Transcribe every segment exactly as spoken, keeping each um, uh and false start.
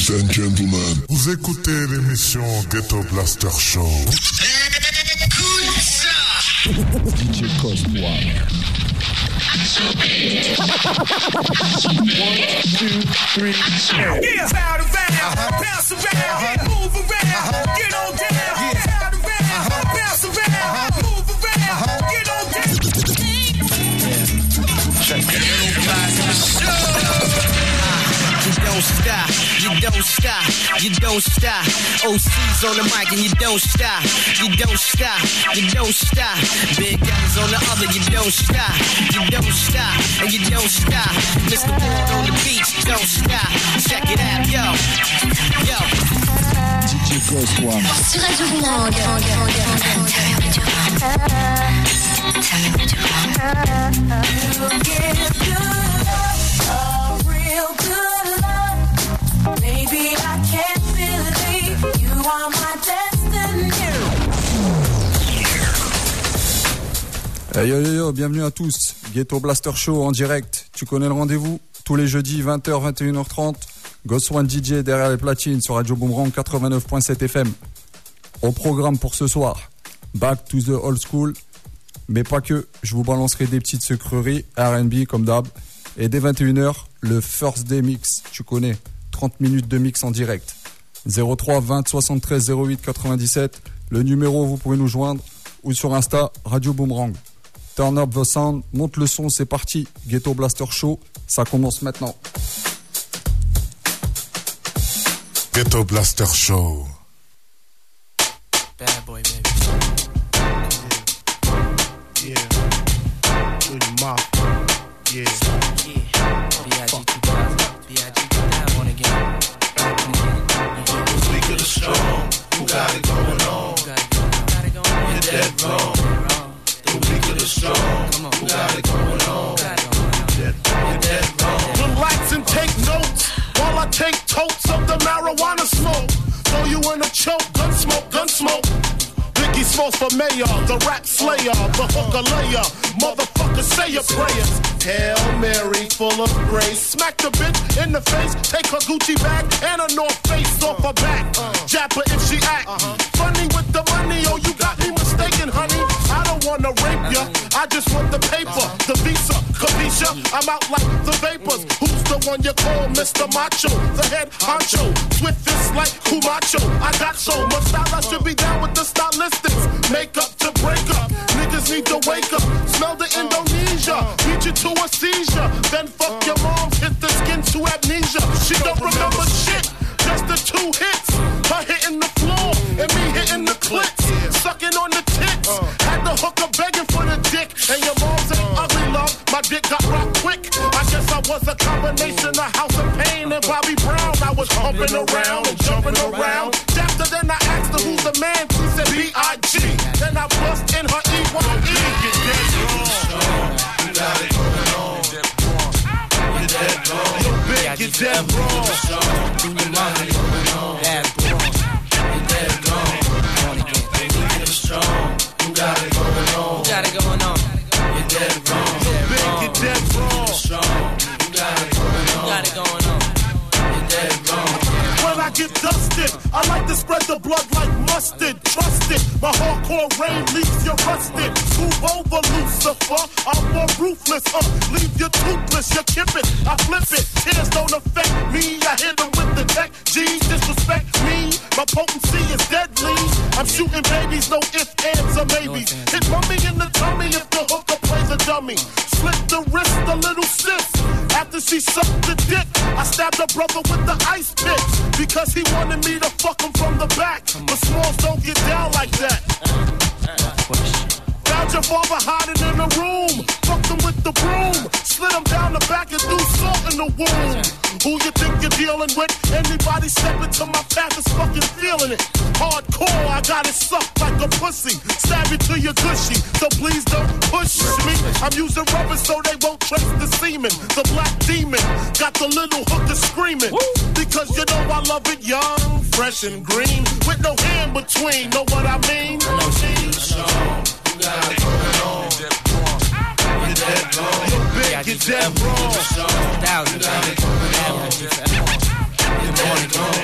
Ladies and gentlemen, vous écoutez l'émission Ghetto Blaster Show. D J Cost One. One, two, three, four. Yeah, bow around, bounce around, move around, get on down. Yeah, bow around, bounce around, move around, get on down. Check it out. You don't stop, you don't stop, you don't stop. O C's on the mic and you don't stop, you don't stop, you don't stop. Big guns on the other, you don't stop, you don't stop, and you don't stop. Mister Ward on the beach, don't stop. Check it out, yo, yo. D J Cost One. Sur Radio Boomrock. Tell me what you want. Tell me what you want. You give good love, a real good love. Baby, I can't believe you are my destiny. Hey yo yo yo, bienvenue à tous. Ghetto Blaster Show en direct. Tu connais le rendez-vous? Tous les jeudis, vingt heures, vingt et une heures trente. Ghost One D J derrière les platines sur Radio Boomrock quatre-vingt-neuf virgule sept F M. Au programme pour ce soir, Back to the Old School. Mais pas que, je vous balancerai des petites sucreries, R and B comme d'hab. Et dès vingt et une heures, le First Day Mix, tu connais, trente minutes de mix en direct. zéro trois vingt soixante-treize zéro huit quatre-vingt-dix-sept, le numéro vous pouvez nous joindre, ou sur Insta, Radio Boomerang. Turn up the sound, monte le son, c'est parti. Ghetto Blaster Show, ça commence maintenant. Ghetto Blaster Show. Bad boy, baby. Yeah. With the mafia. Yeah. Yeah. B I G two thousand. B I G two thousand. One again. The weak of the strong. Who got it going on? You're dead wrong. The weak of the strong. Who got it going on? You're dead wrong. Relax and take notes while I take totes of the marijuana smoke. Throw you in a choke, gun smoke, gun smoke. Biggie Smalls for mayor, the rap slayer, the hooker layer. Motherfucker, say your prayers. Hail Mary, full of grace. Smack the bitch in the face, take her Gucci bag and a North Face off her back. Jab her if she act funny with the money. Oh, you got me mistaken, honey. I don't wanna rape ya, I just want the paper, the visa, capisha. I'm out like the vapors. Who's the one you call Mister Macho? The head honcho, swift fist like Kumacho. I got so much style, I should be down with the stylistics. Make up to break up, niggas need to wake up. Smell the Indonesia, beat you to a seizure. Then fuck your moms, hit the skin to amnesia. She don't remember shit, just the two hits. Her hitting the floor, and me hitting the clits. Sucking on the tits, had the hooker begging for the dick. And your mom's ain't ugly, love, my dick got rocked quick. I guess I was a combination of House of Pain and Bobby Brown. I was humping around and jumping around. After then I asked her who's the man, she said B I G. Then I bust in her E Y E. Get dead wrong. You got it going on. You're dead wrong. Yo, big, you're dead wrong. Do your money. Bad boy. You're dead wrong. You're strong. You got it going on. You got it going on. You're dead wrong. Yo, big, you're dead wrong. Strong. You got it going on. You got it going on. You're dead wrong. When I get dusted, I like to spread the blood like mustard. Trust it, my hardcore rain leaves you rusted. Move over, Lucifer, I'm more ruthless. Uh, leave you toothless, you kip it, I flip it. Tears don't affect me, I hit them with the tech. G's disrespect me, my potency is deadly. I'm shooting babies, no ifs, ands, or maybes. Hit mommy in the tummy if the hooker plays a dummy. Slit the wrist, a little sis. After she sucked the dick, I stabbed her brother with the ice pick. Because he wanted me to fuck him from the back. But Smalls don't get down like that. Found your father hiding in the room. Fucked him with the broom. Slid him down the back and threw salt in the wound. Who you think you're dealing with? Anybody step into my path is fucking feeling it. Hardcore, I got it sucked like a pussy. Stab it to your gushy, so please don't push me. I'm using rubber so they won't trace the semen. The black demon got the little hooker screaming. Because you know I love it young, fresh and green. With no hand between, know what I mean? I know she's strong. You got it going on. You're dead wrong. You're big, you're dead wrong. Thousand. You got it going on. You're dead wrong.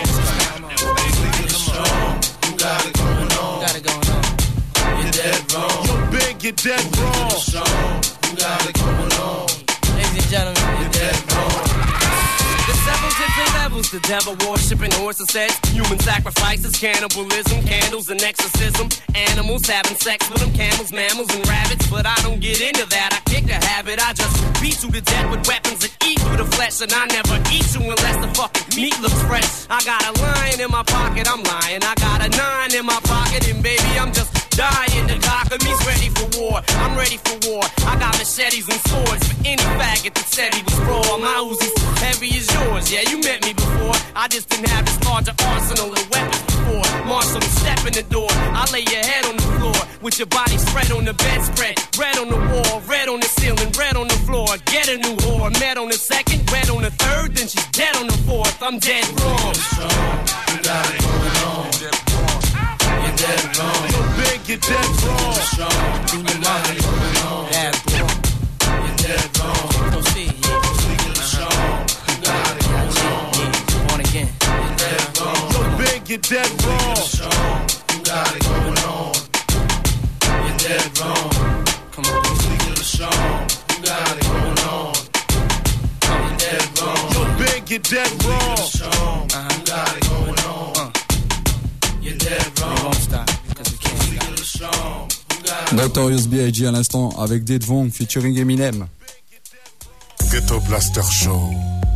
you're dead wrong. You got it going on. Ladies and gentlemen, You're dead wrong. The several different levels, the devil worshiping horses, sex, human sacrifices, cannibalism, candles and exorcism, animals having sex with them, camels, mammals and rabbits, but I don't get into that, I kick the habit, I just beat you to death with weapons that eat through the flesh, and I never eat you unless the fucking meat looks fresh. I got a lion in my pocket, I'm lying, I got a nine in my pocket, and baby, I'm just dying. The cock of me's ready for war, I'm ready for war, I got machetes and swords for any faggot that said he was raw. My Uzi's heavy as yours, yeah, you met me before, I just didn't have this larger arsenal of weapons before. Marshal, step in the door, I lay your head on the floor, with your body spread on the bedspread, red on the wall, red on the ceiling, red on the floor, get a new whore, met on the second, red on the third, then she's dead on the fourth, I'm dead wrong. You got it going on. You're dead wrong. Yo, big, you're dead wrong. You got it going on. bad boy. You're dead wrong. Proceed, yeah. Speaking of strong, you got it going on. Yeah, born again. You're dead wrong. Yo, big, you're dead wrong. Strong, you got it going on. You're dead wrong. Come on. Speaking of strong, you got it going on. You're dead wrong. Yo, big, you're dead wrong. Strong, you got it going on. You're dead We wrong. won't stop, cause we can't stop. Speaking of strong, you got it. Notorious B I G à l'instant avec Dead Vong featuring Eminem. Ghetto Blaster Show.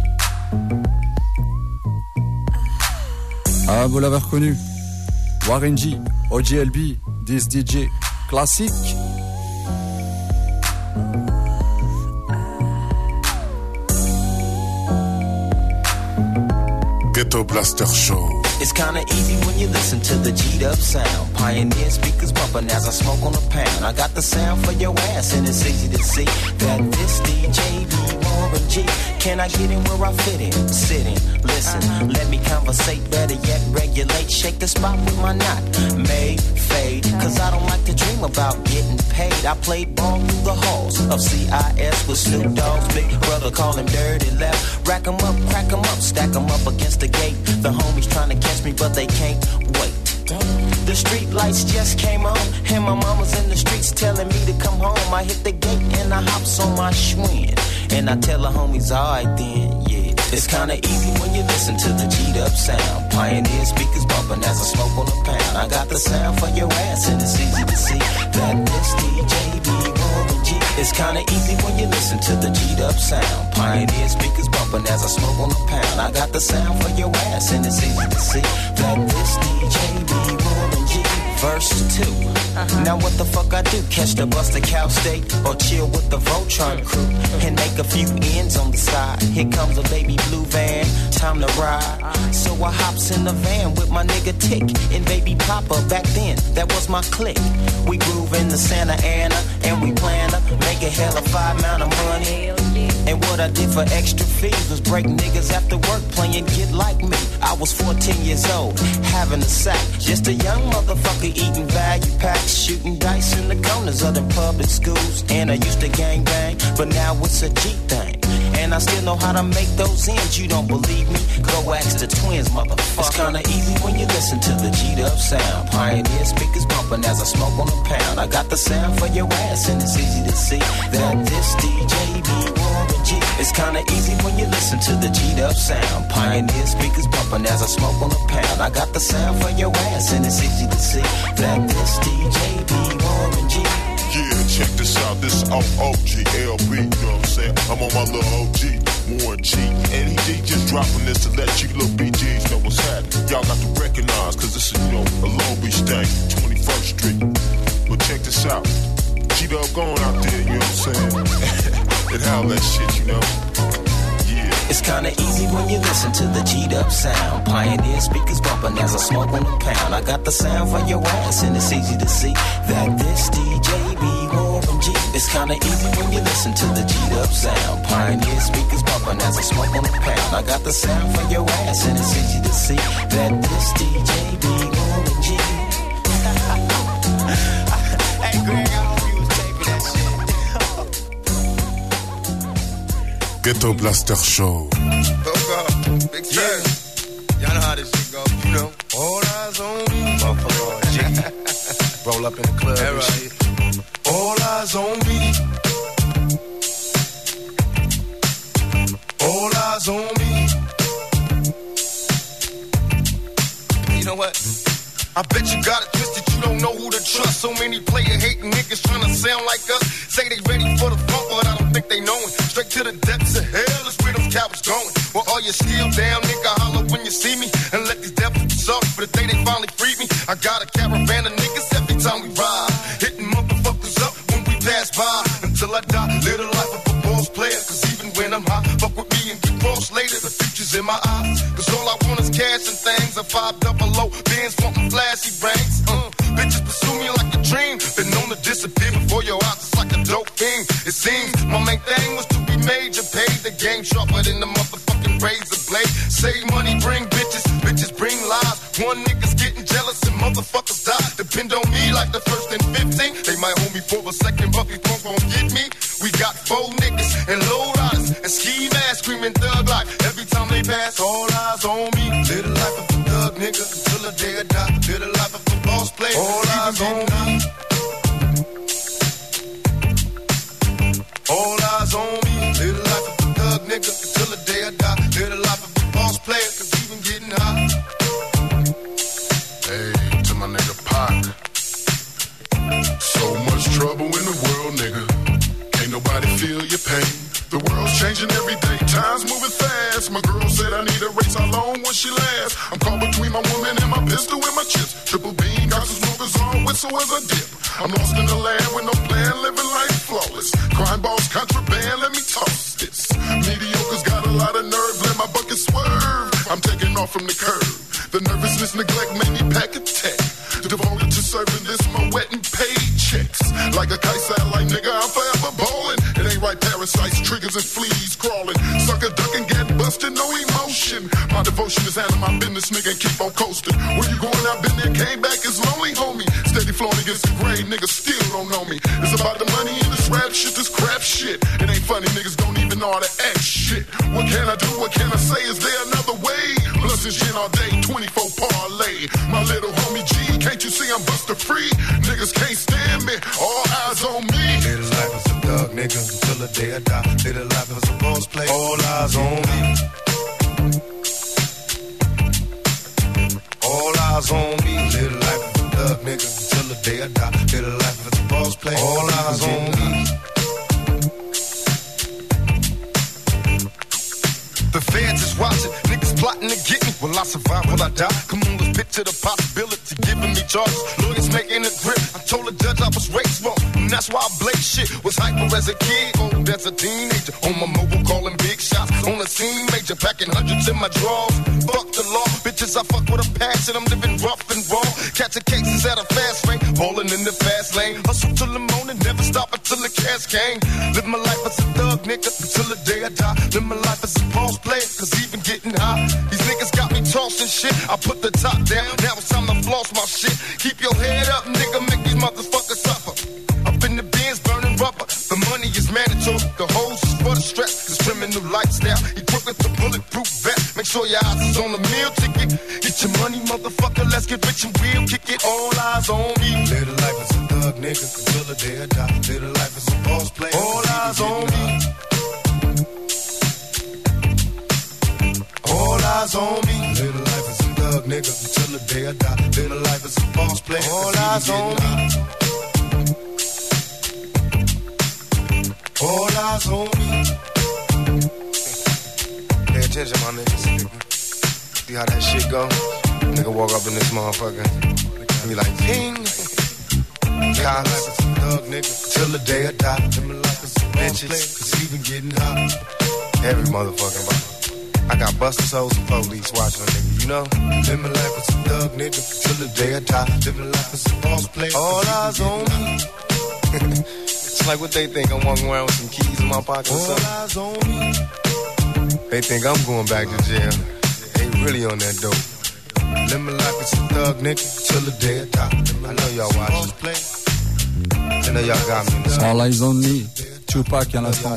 Ah, vous l'avez reconnu. Warren G, O G L B, This D J, classique. Ghetto Blaster Show. It's kinda easy when you listen to the G'd up sound. Pioneer speakers bumping as I smoke on a pound. I got the sound for your ass and it's easy to see that this D J be Warren G. Can I get in where I fit in? Sit in, listen, let me conversate, better yet regulate. Shake the spot with my knot, made, fade. Cause I don't like to dream about getting paid. I played ball through the halls of C I S with Snoop Dogg's big brother, call him Dirty Left. Rack 'em up, crack 'em up, stack 'em up against the gate. The homies trying to catch me but they can't wait. The street lights just came on, and my mama's in the streets telling me to come home. I hit the gate and I hops on my Schwinn, and I tell the homies, alright then, yeah. It's kinda easy when you listen to the G'd up sound. Pioneer speakers bumping as I smoke on a pound. I got the sound for your ass and it's easy to see that this D J be Warren G. It's kinda easy when you listen to the G'd up sound. Pioneer speakers bumping as I smoke on a pound. I got the sound for your ass and it's easy to see that this D J be Warren G. Verse two. Uh-huh. Now what the fuck I do? Catch the bus to Cal State or chill with the Voltron crew and make a few ends on the side. Here comes a baby blue van, time to ride. So I hops in the van with my nigga Tick and baby Papa. Back then, that was my clique. We groove in the Santa Ana and we plan to make a hell of five amount of money. And what I did for extra fees was break niggas after work playing Get Like Me. I was fourteen years old, having a sack. Just a young motherfucker eating value packs, shooting dice in the corners of the public schools. And I used to gang bang, but now it's a G thing. And I still know how to make those ends. You don't believe me? Go ask the twins, motherfucker. It's kinda easy when you listen to the G'd up sound. Pioneer speakers bumping as I smoke on a pound. I got the sound for your ass and it's easy to see that this D J be Warren G. It's kinda easy when you listen to the G'd up sound. Pioneer speakers bumping as I smoke on a pound. I got the sound for your ass and it's easy to see that this D J be Warren G. Yeah, check this out. This is O G L B, you know what I'm saying? I'm on my little O G, Warren G. And he, he just dropping this to let you little B Gs know what's happening. Y'all got to recognize, cause this is, you know, a Long Beach thing, twenty-first Street. But check this out. G-Dub going out there, you know what I'm saying? And how that shit, you know? Yeah. It's kinda easy when you listen to the G'd up sound. Pioneer speakers bumping as I smoke on a pound. I got the sound for your ass and it's easy to see that this D J be Warren G. It's kinda easy when you listen to the G'd up sound. Pioneer speakers bumping as I smoke on a pound. I got the sound for your ass and it's easy to see that this D J be Warren G. Hey Greg, I hope you was taping that shit. Ghetto Blaster Show. Big yeah. Y'all know how this shit go, you know. All eyes on me. Motherfucker, G. Roll up in the club and shit. All eyes on me. All eyes on me. You know what? I bet you got it twisted, you don't know who to trust. So many player hating niggas trying to sound like us. Say they ready for the funk, but I don't think they know it. Straight to the depths of hell is where them cowards going. Well, are you still down, nigga? Holler when you see me. And let these devils be sorry for the day they finally freed me. I got a caravan of niggas every time we ride. Hitting motherfuckers up when we pass by. Until I die, live the life of a boss player. Cause even when I'm high, fuck with me and get cross later. The future's in my eyes. Cause all I want is cash and things. A five double O, bands wantin' flashy brains. Uh, bitches pursue me like a dream. Been known to disappear before your eyes, it's like a dope thing. It seems my main thing was to be major. Paid the game sharper than the motherfucking razor blade. Save money, bring bitches, bitches bring lies. One nigga's getting jealous and motherfuckers die. Depend on me like the first and fifteen. They might hold me for a second, but these punks won't get me. We got four niggas and low riders and ski masks screaming thug like every time they pass. All eyes on me. Live the life of a thug nigga until the day I die. Live the life of a boss player. All eyes on me. All eyes on me. Live the life of a thug nigga until the day I die. Live the life of a boss player, cause we been getting high. Hey, to my nigga Pac. So much trouble in the world, nigga. Ain't nobody feel your pain. The world's changing every day, time's moving fast. My girl said I need a race, how long will she last? I'm caught between my woman and my pistol and my chips. Triple beam, got some smokers on, whistle as I dip. I'm lost in the land with no plan, living life flawless. Crime boss, contraband, let me toss this. Mediocre's got a lot of nerve, let my bucket swerve. I'm taking off from the curb. The nervousness, neglect made me pack a tech. Devoted to serving this, my wet and paid checks. Like a kite satellite, nigga, I'm forever ballin'. It ain't right, parasites, triggers and fleas crawling. Sucker duck and get busted, no emotion. My devotion is handling my business, nigga, and keep on coasting. Where you going? I've been there, came back, it's lonely, homie. Steady flowing against the grain, niggas still don't know me. It's about the money and this rap shit, this crap shit. It ain't funny, niggas don't even know how to act shit. What can I do? What can I say? Is there another way? Plus it's gin all day, twenty-four parlay. My little homie G, can't you see I'm buster free? Niggas can't stand me, all eyes on me. Live the life as a thug nigga until the day I die. Live the life as a boss player, all eyes on me. All eyes on me. Live the life as a thug nigga until the day I die. Live the life as a boss player, all eyes on me. The feds is watching, niggas plotting to get me. Will I survive? Will I die? Come on, let's picture the possibility, giving me charges. Lawyers making a grip. I told the judge I was raised wrong, and that's why I blaze shit. Was hyper as a kid, old as a teenager. On my mobile, calling big shots. On the scene, major, packing hundreds in my drawers. Fuck the law, bitches, I fuck with a passion. I'm living rough and raw. Catching cases at a fast rate, balling in the fast lane. Hustle till the morning, never stop until the cash came. Live my life as a thug, nigga, until the day I die. Live my life as a boss player, cause even getting high. These niggas got me tossing shit. I put the top down, now it's time to floss my shit. Keep your head up, nigga, make these motherfuckers suffer. Up in the bins, burning rubber. The money is mandatory, the hose is for the stress. This criminal lifestyle, equipped with the bulletproof vest. Make sure your eyes is on the meal ticket. Get your money, motherfucker, let's get rich and we'll kick it. All eyes on me. Live the life as a thug, nigga, until the day I die. Live the life as a boss player. All eyes on me. All eyes on me. Live the life as a thug, nigga, until the day I die. Live the life as a boss player. All eyes on me. All eyes on me. Pay attention, my niggas. See how that shit go? Nigga walk up in this motherfucker and be like, ping. Live as a thug, nigga, till the day I die. Live my life as a bitches, cause even getting hot. Every motherfucking body. I got busters, hoes, and police watching a nigga, you know? Live my life as a thug, nigga, till the day I die. Live my life as a boss player. All eyes on me. It's like what they think, I'm walking around with some keys in my pocket or something. All eyes on me. They think I'm going back to jail. They really on that dope. Live my life as a thug, nigga, till the day I die. I know y'all watching. I know y'all got me in the All eyes on me. Tupac à l'instant.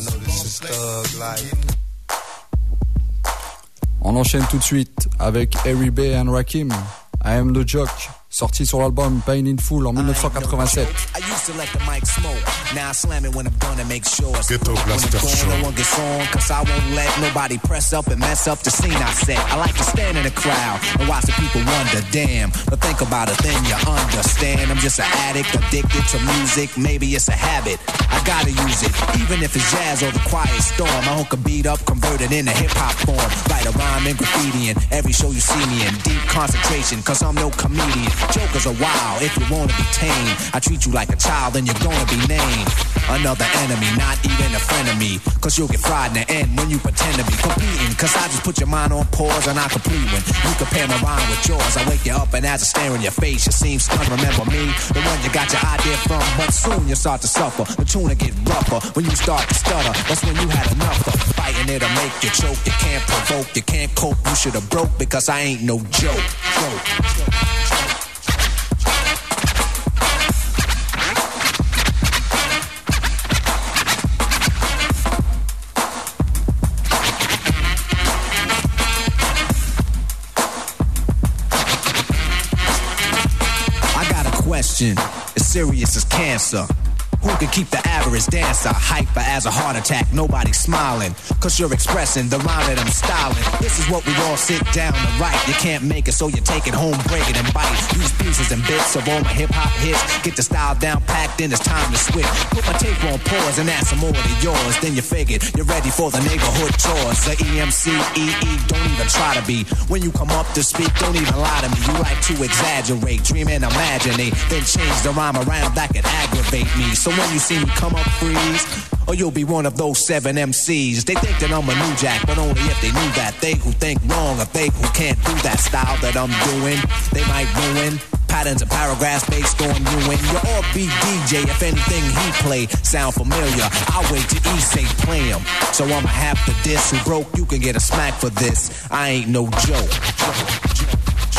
On enchaîne tout de suite avec Harry Bay and Rakim. I am the jock. sorti sur l'album Pain in Full en dix-neuf cent quatre-vingt-sept. I used to let the mic smoke. Now I slam it when I'm gonna make sure. Ghetto Blaster Show. No one gets on, cause I won't let nobody press up and mess up the scene I set. I like to stand in the crowd and watch the people wonder, damn. But think about it, then you understand. I'm just an addict, addicted to music. Maybe it's a habit, I gotta use it. Even if it's jazz or the quiet storm, I hook a beat up, convert it into hip-hop form. Write a rhyme and graffiti in every show you see me in. Deep concentration, cause I'm no comedian. Jokers are wild, if you wanna be tame. I treat you like a child, then you're gonna be named another enemy, not even a friend of me. Cause you'll get fried in the end when you pretend to be competing. Cause I just put your mind on pause and I complete when you compare my rhyme with yours. I wake you up and as I stare in your face, you seem stunned. Remember me, the one you got your idea from. But soon you start to suffer, the tune will get rougher. When you start to stutter, that's when you had enough of fighting it'll make you choke. You can't provoke, you can't cope, you should've broke. Because I ain't no joke, joke, joke. Question, as serious as cancer. Who can keep the average dancer hyper as a heart attack? Nobody's smiling, cause you're expressing the rhyme that I'm styling. This is what we all sit down to write. You can't make it, so you take it home, break it and bite. Use pieces and bits of all my hip-hop hits. Get the style down packed, then it's time to switch. Put my tape on pause and add some more to yours. Then you figured you're ready for the neighborhood chores. The E M C, E E, don't even try to be. When you come up to speak, don't even lie to me. You like to exaggerate, dream and imaginate. Then change the rhyme around, that could aggravate me. So when you see me come up, freeze, or you'll be one of those seven M Cs. They think that I'm a new jack, but only if they knew that. They who think wrong, or they who can't do that style that I'm doing, they might ruin patterns and paragraphs based on you and your offbeat D J. If anything he play sound familiar, I'll wait till he say play him. So I'ma have to diss. Who broke, you can get a smack for this. I ain't no joke. joke, joke.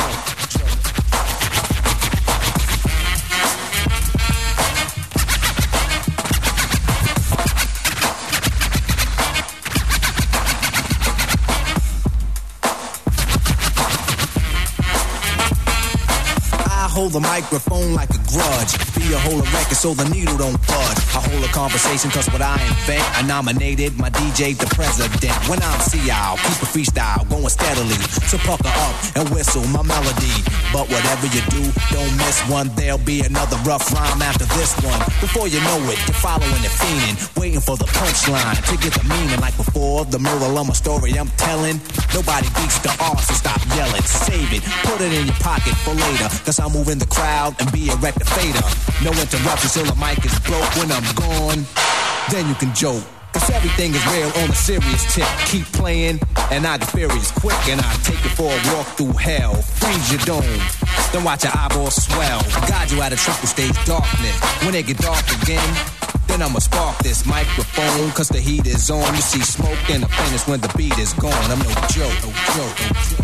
Hold the microphone like a grudge. Be a hold a record so the needle don't budge. I hold a conversation cause what I invent, I nominated my D J the president. When I'm C I'll keep a freestyle going steadily. So pucker up and whistle my melody. But whatever you do, don't miss one. There'll be another rough rhyme after this one. Before you know it, you're following and fiending, waiting for the punchline to get the meaning. Like before, the moral of my story I'm telling. Nobody beats the R, so stop yelling. Save it, put it in your pocket for later. Cause I'm moving in the crowd and be a rectificator. No interruptions till the mic is broke. When I'm gone, then you can joke. Cause everything is real on a serious tip. Keep playing and I get furious quick. And I take it for a walk through hell. Freeze your dome, then watch your eyeballs swell. Guide you out of triple stage darkness. When it get dark again, then I'ma spark this microphone. Cause the heat is on. You see smoke and the pain is when the beat is gone. I'm no joke, no joke, no joke.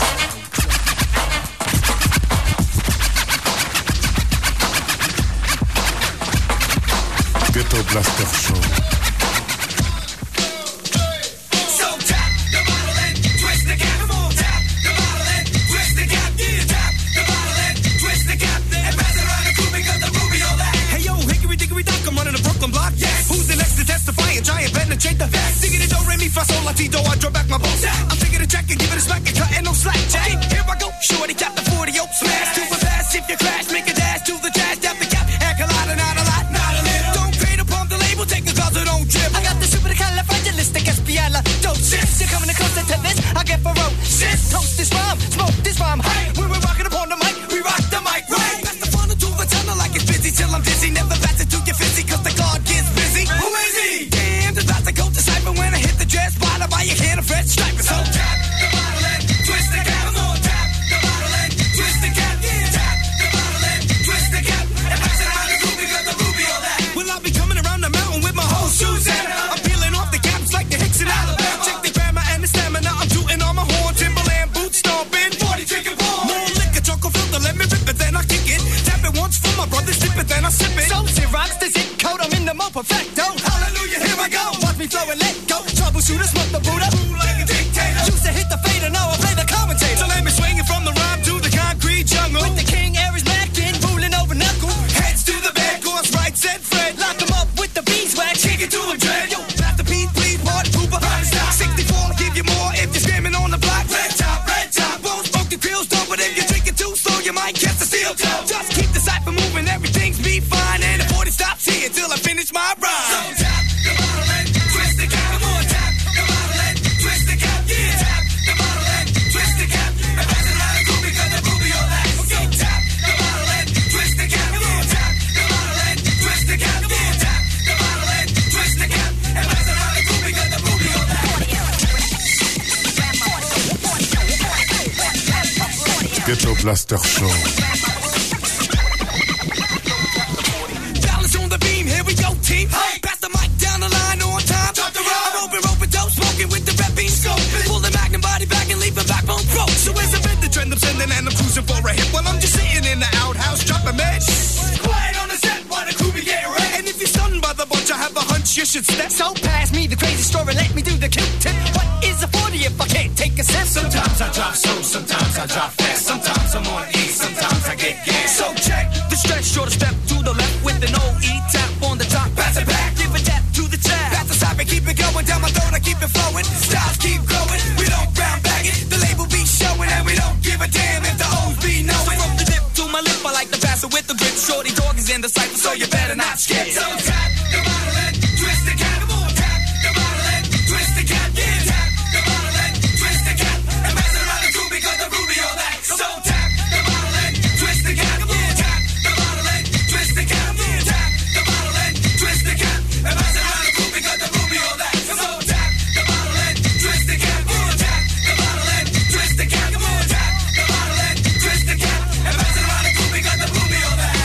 Ghetto Blaster Show. So tap the bottle and twist the cap. Come on, tap the bottle and twist the cap. Yeah, tap the bottle and twist the cap. And pass it around the crew because the movie all that. Hey yo, hickory dickory dock, I'm running the Brooklyn block. Yes. Who's the next to testify and try and penetrate the facts? Singing it, don't re mi fa sol la ti do. I draw back my balls. I'm taking a check and giving a smack and cutting no slack. Jay, here I go. Shorty cap the forty, oh smash to the fast. If you crash, make a dash to the jazz. Tap the cap, and collide, not a lot, not a little. Don't take a cause don't trip. I got the super dope shit. You're coming closer to this, I get ferocious. Toast this rhyme, smoke this rhyme. Hey, when we're rocking upon the mic, we rock the mic, right? Pass the funnel to the tunnel like it's busy till I'm dizzy. Never pass it to your fizzy cause the guard gets busy. Who is he? Damn, there's about to go decipher when I hit the dress. Bottle by your can of fresh striper. So tap the bottle and twist the cap. Come on, tap the bottle and twist the cap. Ghetto Blaster Show. Balance on the beam, here we go, team. Hey. Pass the mic down the line on time. Drop the road. I'm open, open, dope, smoking with the rep beam scoping. Pull the Magnum body back and leave a backbone broke. So as I bend the trend, I'm sending and I'm cruising for a hit. While I'm just sitting in the outhouse, dropping meds. Quiet on the set while the crew be getting ready. And if you're stunned by the bunch, I have a hunch you should step. So pass me the crazy story, let me do the Q-tip. What is a forty if I can't take a sip? Sometimes I drop slow, sometimes I drop fast. Sometimes I'm on E, sometimes I get gas. So check the stretch, shorter step to the left with an O E tap on the top. Pass it back, give a tap to the tab. Pass the side and keep it going down my throat, I keep it flowing. Styles keep growing, we don't brown bag it. The label be showing and we don't give a damn if the O's be knowing. So from the dip to my lip, I like to pass it with the grip. Shorty dog is in the cypher, so you better not skip. So tap the bottle and twist the cap. Come on, tap the bottle and twist the cap. Yeah, tap the bottle and twist the cap. And pass it around the crew because the crew be all that. So tap the bottle and twist the cap. Yeah, tap the bottle and twist the cap. Yeah, tap the bottle and twist the cap. And pass it around the crew because the crew be all that. So tap the bottle and twist the cap. Yeah, tap the bottle and twist the cap. Come on, tap the bottle and twist the cap. And pass it around the crew because the crew be all that.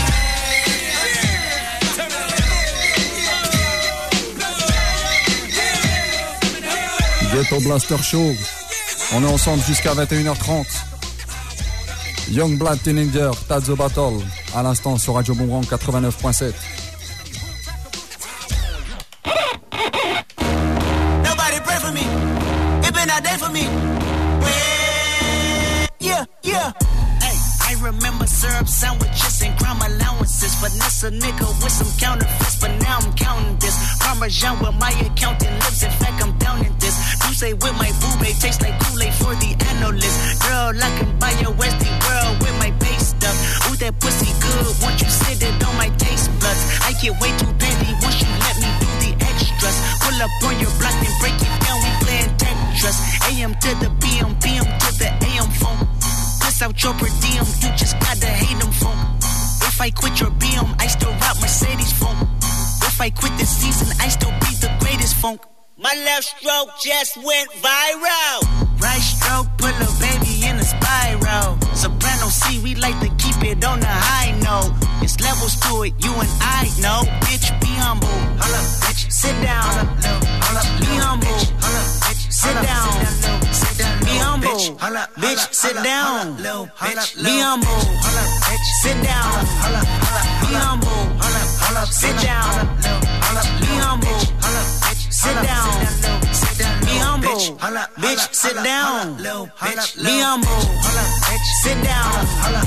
Ghetto Blaster Show. On est ensemble jusqu'à vingt et une heures trente. Young Blood Teenager, Taz the Battle. À l'instant sur Radio Boomerang quatre-vingt-neuf point sept. Nobody pray for me. It been a day for me. Yeah, yeah. Hey, I remember syrup sandwiches and crime allowances. Finesse a nigga with some counterfeits, but now I'm counting this. Parmesan where my accountant lives. In fact, I'm down in this. You say with my boobay tastes like Kool-Aid for the analyst. Girl, I can buy your Westie world with my base stuff. Ooh, that pussy good. Once you sit it on my taste buds, I get way too petty once you let me do the extras. Pull up on your block and break it down. We playing Tetris. A M to the P M, P M to the A M phone. Piss out your per diem, you just gotta hate them phone. If I quit your B M, I still rock Mercedes phone. If I quit this season, I still be the greatest funk. My left stroke just went viral. Right stroke put a baby in a spiral. Soprano C, we like to keep it on the high note. It's levels to it, you and I know. Bitch, be humble. Hold up, bitch. Sit down. Hold up, be humble. Hold up, bitch. Sit down. Be humble. Bitch, sit down. Be humble. Sit down. Be humble. Sit down. Be humble. Sit down. Be humble. Bitch, sit down. Be humble. Sit down.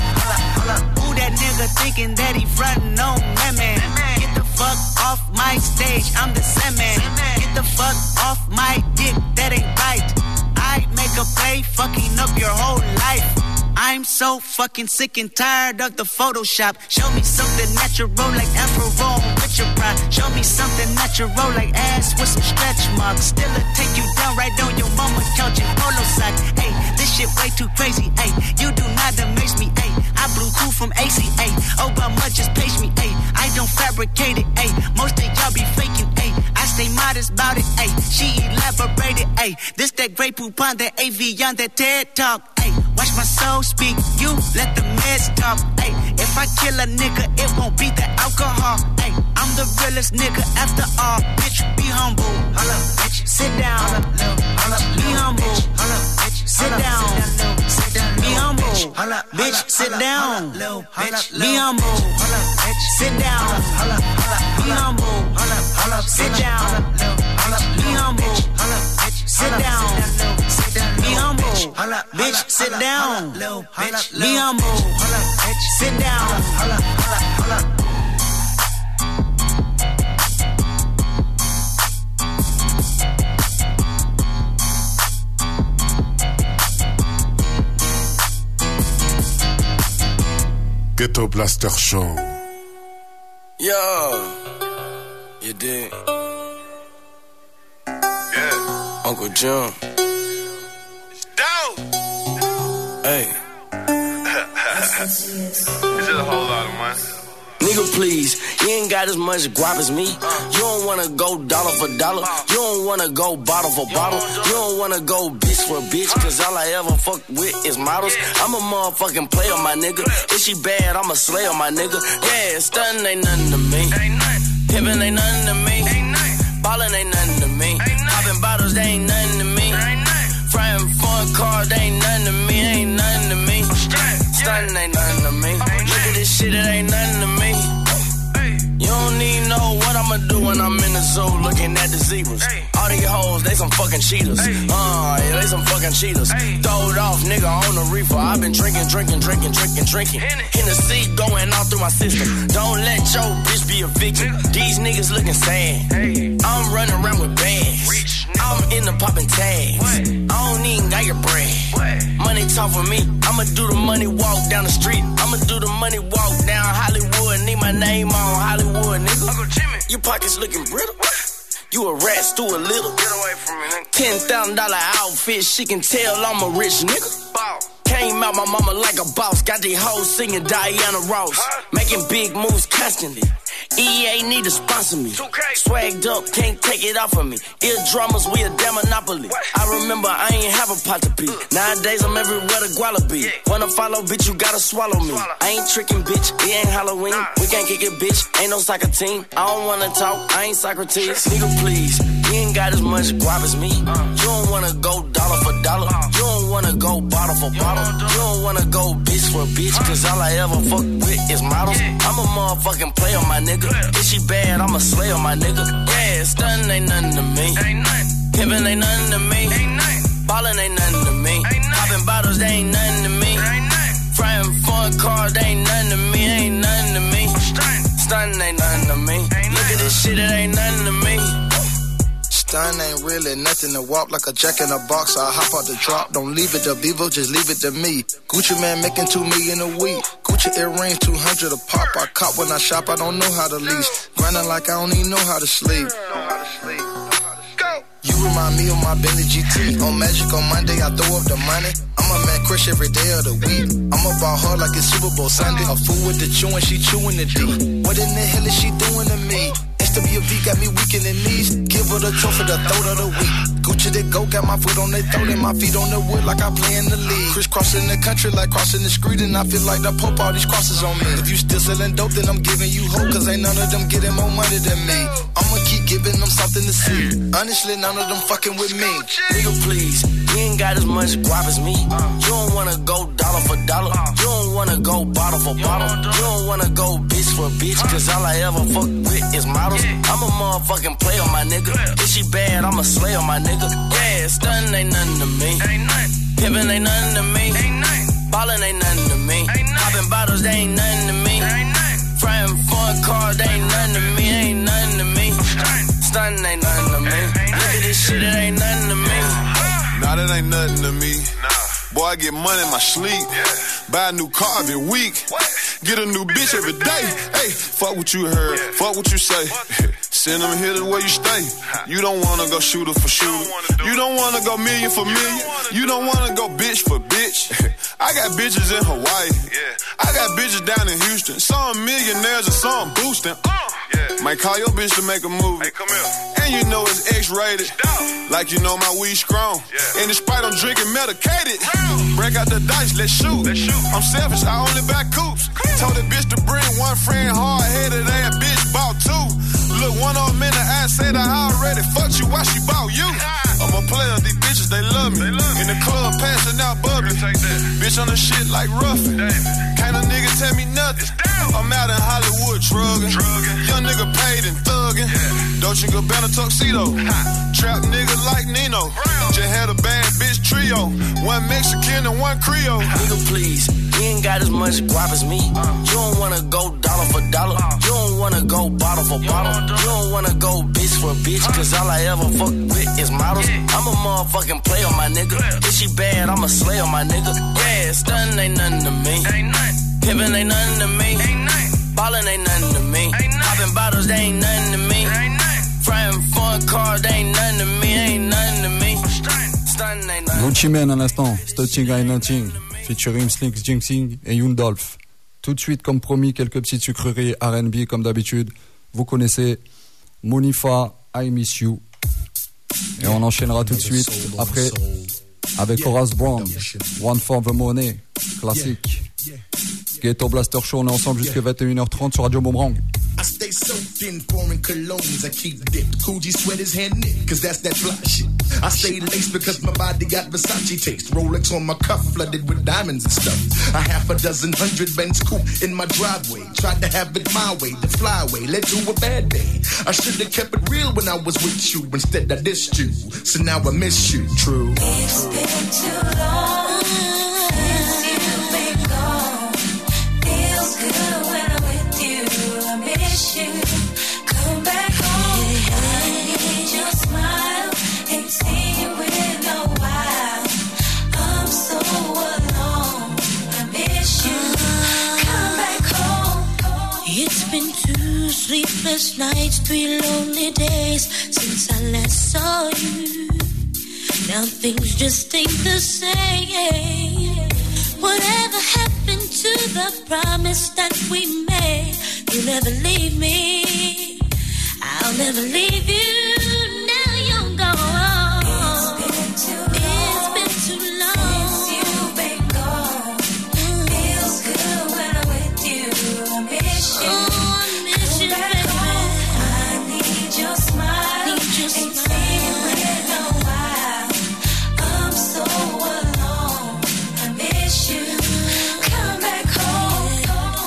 Who that nigga thinking that he frontin' on that man? Get the fuck off my stage, I'm the Sandman. Get the fuck off my dick, that ain't right. I make a play, fucking up your whole life. I'm so fucking sick and tired of the Photoshop. Show me something natural like Afro with your pride. Show me something natural like ass with some stretch marks. Still a take you down right on your mama couch in polo socks. Hey, this shit way too crazy. Hey, you do not amaze me. Hey, I blew cool from A C A. Obama just page me. Hey, I don't fabricate it. Hey, most of y'all be faking. Hey, I stay modest about it. Hey, she elaborated. Hey, this that Grey Poupon, that A V on that TED Talk. Hey, watch my soul speak, you let the meds talk. Ay, if I kill a nigga, it won't be the alcohol. Ay, I'm the realest nigga after all. Bitch, be humble. Hold up, bitch. Sit down. Hold up, be humble. Hold up, bitch. Sit down. Be humble. Bitch, sit down. Be humble. Sit down. Be humble. Sit down. Be humble. Sit down. Be humble. Bitch, sit down. Be humble. Sit down. Ghetto Blaster Show. Yo, you dig? Yeah. Uncle John. It's dope. Hey. It's just a whole lot of money. Nigga, please, you ain't got as much guap as me. You don't wanna go dollar for dollar. You don't wanna go bottle for bottle. You don't wanna go bitch for bitch. Cause all I ever fuck with is models. I'm a motherfucking player, my nigga. If she bad, I'm a slayer, my nigga. Yeah, stunning ain't nothing to me. Pimpin' ain't nothing to me. Ballin' ain't nothing to me. Poppin' bottles, they ain't nothing to me. Frying foreign cars, they ain't nothing to me. Ain't nothing to me. Stunning ain't nothing to me. Look at this shit, it ain't nothing to me. You don't need know what I'ma do when I'm in the zoo looking at the zebras. All these hoes, they some fucking cheaters. Uh, yeah, they some fucking cheaters. Throw it off, nigga, on the reefer. I've been drinking, drinking, drinking, drinking, drinking. Hennessy going all through my system. Don't let your bitch be a victim. These niggas looking sad. I'm running around with bags. I'm in the popping tags. I don't even got your bread. Money talk for me. I'ma do the money walk down the street. I'ma do the money walk down Hollywood. Need my name on Hollywood, nigga. Uncle Jimmy. Your pockets looking brittle. You a rat, stew a little. Get away from me, nigga. Ten thousand dollar outfit. She can tell I'm a rich nigga. Bow. Came out my mama like a boss. Got these hoes singing Diana Ross. Huh? Making big moves constantly. E A need to sponsor me. Swagged up, can't take it off of me. Ear drummers, we a damn monopoly. I remember I ain't have a pot to pee. Nowadays I'm everywhere to Guala be. Wanna follow, bitch, you gotta swallow me. I ain't tricking, bitch, it ain't Halloween. We can't kick it, bitch, ain't no soccer team. I don't wanna talk, I ain't Socrates. Nigga, please, you ain't got as much guap as me. You don't wanna go dollar for dollar. You don't wanna go bottle for bottle. You don't wanna go bitch for bitch. Cause all I ever fuck with is models. I'm a motherfucking player, my nigga. If she bad, I'm a slayer, my nigga. Yeah, stunning ain't nothing to me. Pimpin' ain't nothing to me. Ballin' ain't nothing to me. Poppin' bottles, they ain't nothing to me. Frying foreign cars, they ain't nothing to me. Ain't nothing to me. Stunning ain't nothing to me. Look at this shit, it ain't nothing to me. Stun ain't really nothing to walk like a jack in a box. I hop out the drop, don't leave it to Bevo, just leave it to me. Gucci man making two million a week. Gucci earrings two hundred a pop. I cop when I shop, I don't know how to lease. Grinding like I don't even know how to sleep. You remind me of my Bentley G T. On Magic on Monday, I throw up the money. I'm a man crush every day of the week. I'm about her like it's Super Bowl Sunday. A fool with the chewing, she chewing the D. What in the hell is she doing to me? S W V got me weak in the knees. Give her the trophy, the throat of the week. Gucci they go, got my foot on their throat and my feet on the wood like I play in the league. Crisscrossing the country like crossing the street, and I feel like the Pope, all these crosses on me. If you still selling dope, then I'm giving you hope, cause ain't none of them getting more money than me. I'ma keep giving them something to see. Honestly, none of them fucking with me. Nigga, please, you ain't got as much guap as me. You don't wanna go dollar for dollar. You don't wanna go bottle for bottle. You don't wanna go bitch for bitch, cause all I ever fuck with is models. I'm a motherfucking player, my nigga. If she bad, I'm a slayer, my nigga. Yeah, stunning ain't nothing to me. Pimpin' ain't nothing to me. Ballin' ain't nothing to me. Poppin' bottles, they ain't nothing to me. Frying foreign cars, they ain't nothing to me. Ain't nothing to me. Stunning ain't nothing to me. Look at this shit, it ain't nothing to me. Nah, that ain't nothing to me. Boy, I get money in my sleep. Buy a new car every week. Get a new bitch every day. Hey, fuck what you heard. Fuck what you say. Send them here to where you stay. You don't wanna go shooter for shooter. You don't wanna go million for million. You don't wanna go bitch for bitch. I got bitches in Hawaii. I got bitches down in Houston. Some millionaires and some boosting. Might call your bitch to make a movie. And you know it's X-rated. Like you know my weed strong. And in spite I'm drinking medicated. Break out the dice, let's shoot. I'm selfish, I only buy coops. Told that bitch to bring one friend, hard-headed ass bitch bought two. Look one of them in the eye, said I already fucked you, why she bought you? I'm a player, these bitches, they love me. In the club, passing out bubbly. Bitch on the shit like Ruffin. Can't a nigga tell me nothing. I'm out in Hollywood trugging. Young nigga paid and thugging. Dolce & Gabbana tuxedo. Trap nigga like Nino. Just had a bad bitch trio. One Mexican and one Creole. Nigga, please, you ain't got as much guap as me. You don't wanna go dollar for dollar. You don't wanna go bottle for bottle. You don't wanna go bitch for bitch, cause all I ever fuck with is models. I'm a motherfucking player, my nigga. If she bad, I'm a slayer, my nigga. Yeah, stunning ain't nothing to me. Pimpin' ain't nothing to me. Ballin' ain't nothing to me. Poppin' bottles, they ain't nothing to me. Frying foreign cars, they ain't nothing to me. Ain't nothing to me. Stunning ain't nothing. Gucci Mane à l'instant, Stutching Ain't Nothing, featuring Slinks Jinxing et Yoon Dolph. Tout de suite, comme promis, quelques petites sucreries R and B comme d'habitude. Vous connaissez Monifa, I Miss You. Et on enchaînera tout de suite après avec Horace Brown, One for the Money, classique. Ghetto Blaster Show, on est ensemble jusqu'à vingt et une heures trente sur Radio Boomerang. I stay soaked in foreign colognes, I keep dipped. Coogee sweaters hand knit, cause that's that fly shit. I stay laced because my body got Versace taste. Rolex on my cuff, flooded with diamonds and stuff. A half a dozen hundred Benz coupe in my driveway. Tried to have it my way, the flyway led to a bad day. I should've kept it real when I was with you. Instead I dissed you, so now I miss you. True. It's been too long since you've been gone. Feels good when I'm with you. I miss you. Come back home. I need your smile. Ain't seen you in a while. I'm so alone. I miss you. Come back home. It's been two sleepless nights, three lonely days since I last saw you. Now things just ain't the same. Whatever happened to the promise that we made? You'll never leave me. I'll never leave you. Now you're gone. It's been too long. It's been too long since you've been gone. Mm. Feels good when I'm with you. I miss you. Oh, I miss you, baby. I need your smile. Need your smile. Ain't seen you in a while. I'm so alone. I miss you. Come back home.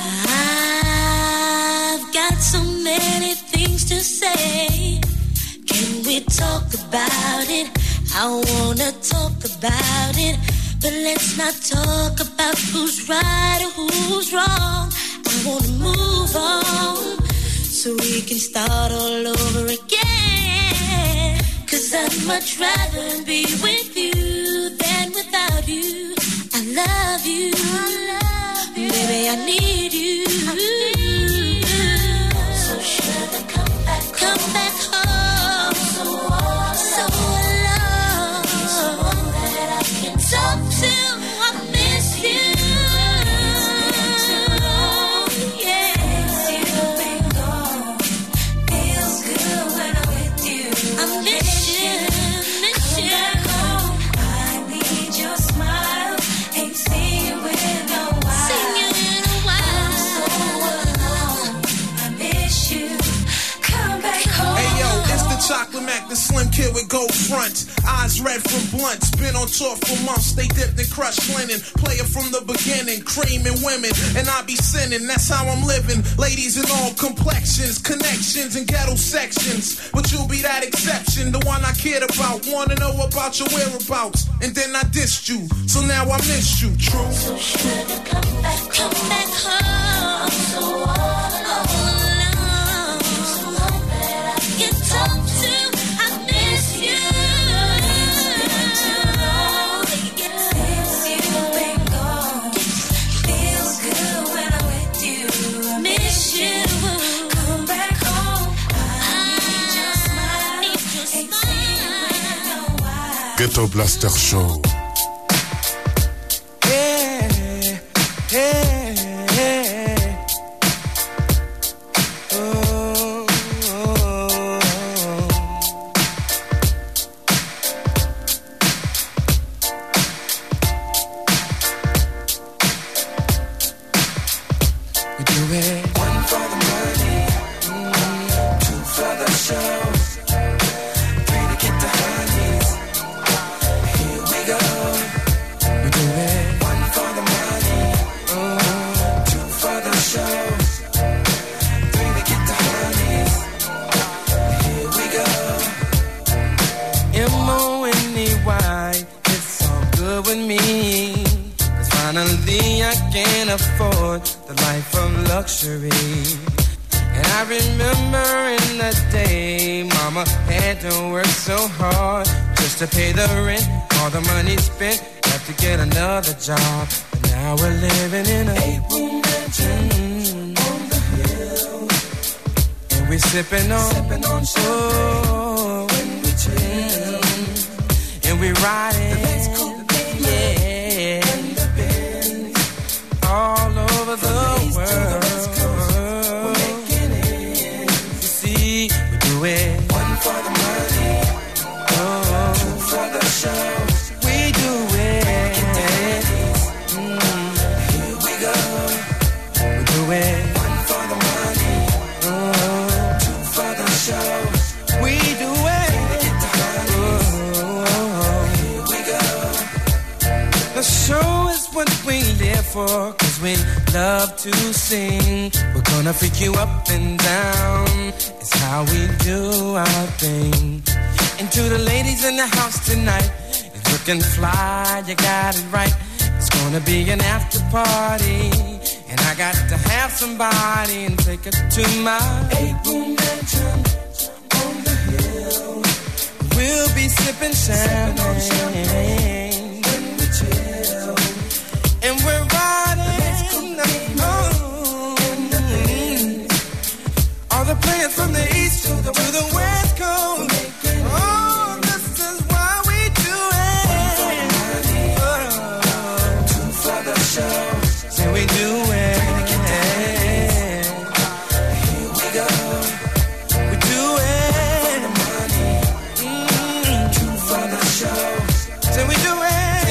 I've got so many things to say. Can we talk about it? I wanna talk about it, but let's not talk about who's right or who's wrong. I wanna move on so we can start all over again. Cause I'd much rather be with you than without you. I love you, I love you. Baby, I need you. I need you. So sugar, come back, come back home. I'm so alone, so alone. Need someone that I can talk to. I miss you. It's been too long, yeah. Since you've been gone. Feels good when I'm with you. I miss you, miss you. Come back home. I need your smile. Ain't seen you in a while. Seen you in a while. I'm so alone. I miss you. Come back home. Hey yo, it's the Chocolate Mac, the slim kid with gold front. Eyes red from blunts, been on tour for months. They dipped in crushed linen, player from the beginning, creaming women, and I be sinning. That's how I'm living. Ladies in all complexions, connections and ghetto sections. But you'll be that exception, the one I cared about. Wanna know about your whereabouts, and then I dissed you, so now I miss you. True. So sugar, come back, come back home. I'm so all alone. Need someone that I can talk to. I miss you. It's been too long, yeah. Since you've been gone. Feels good when I'm with you. I miss you. Come back home. I need your smile. Ain't seen you in a while. Ghetto Blaster Show. Yeah, yeah, yeah. Oh, oh, oh. We do it. One for the money, mm, two for the show, three to get the honeys. Here we go. We do it. One for the money, mm, two for the show, three to get the honeys. Here we go. M O N E Y, it's all good with me. Cause finally I can afford the life of luxury. And I remember in the day, mama had to work so hard just to pay the rent. All the money spent, have to get another job. And now we're living in a eight-room mansion mm, on the hill. And we're sipping on, sipping on champagne oh, when we chill. mm, and we riding, the Benz coupe, yeah, and the Benz. all over the, the world. We're making it. You see, we do it The show is what we live for, cause we love to sing. We're gonna freak you up and down, it's how we do our thing. And to the ladies in the house tonight, it's looking fly, you got it right. It's gonna be an after party, and I got to have somebody and take it to my eight-room mansion on the hill. We'll be sipping champagne when we chill, and we're riding the moon. All the players from the east to the, to the west coast. Oh, this is why we do it. Two for the show, so we do it. Here we go, we do it. Mm, two for the show, so we do it.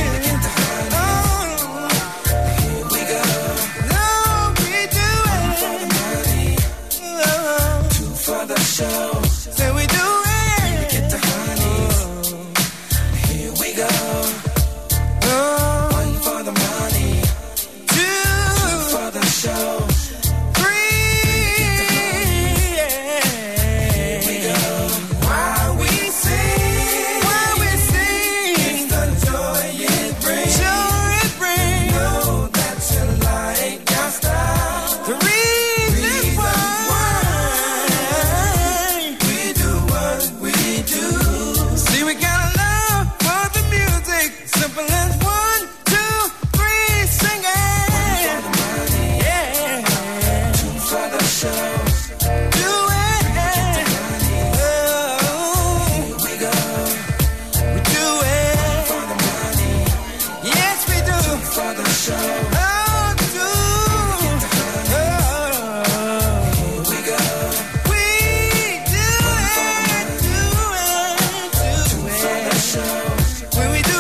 Show. Say we do it. We get the honey. Here we go. Oh. One for the money. Two, Two for the show. Three. Yeah. Here we go. While we sing. While we sing. It's the joy it brings. Joy it brings. Know that you like our style. The reason why. Simple as one, two, three, sing it. Yeah. Two for the show. Do it. Oh. Here we go. We do it. For the money. Yes, we do. Two for the show. Oh, do. Oh. Here we go. We do it. Do it. Do it. Two for the show. When we do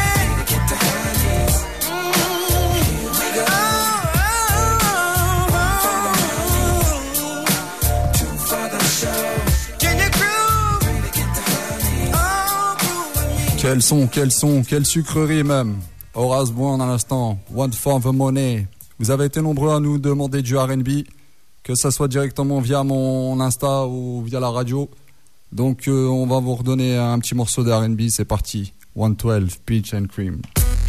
Quel son, quel son, quelle sucrerie même. Horace Brown à l'instant, One for the Money. Vous avez été nombreux à nous demander du R and B, que ça soit directement via mon Insta ou via la radio. Donc euh, on va vous redonner un petit morceau de R and B, c'est parti. one twelve, Peach and Cream.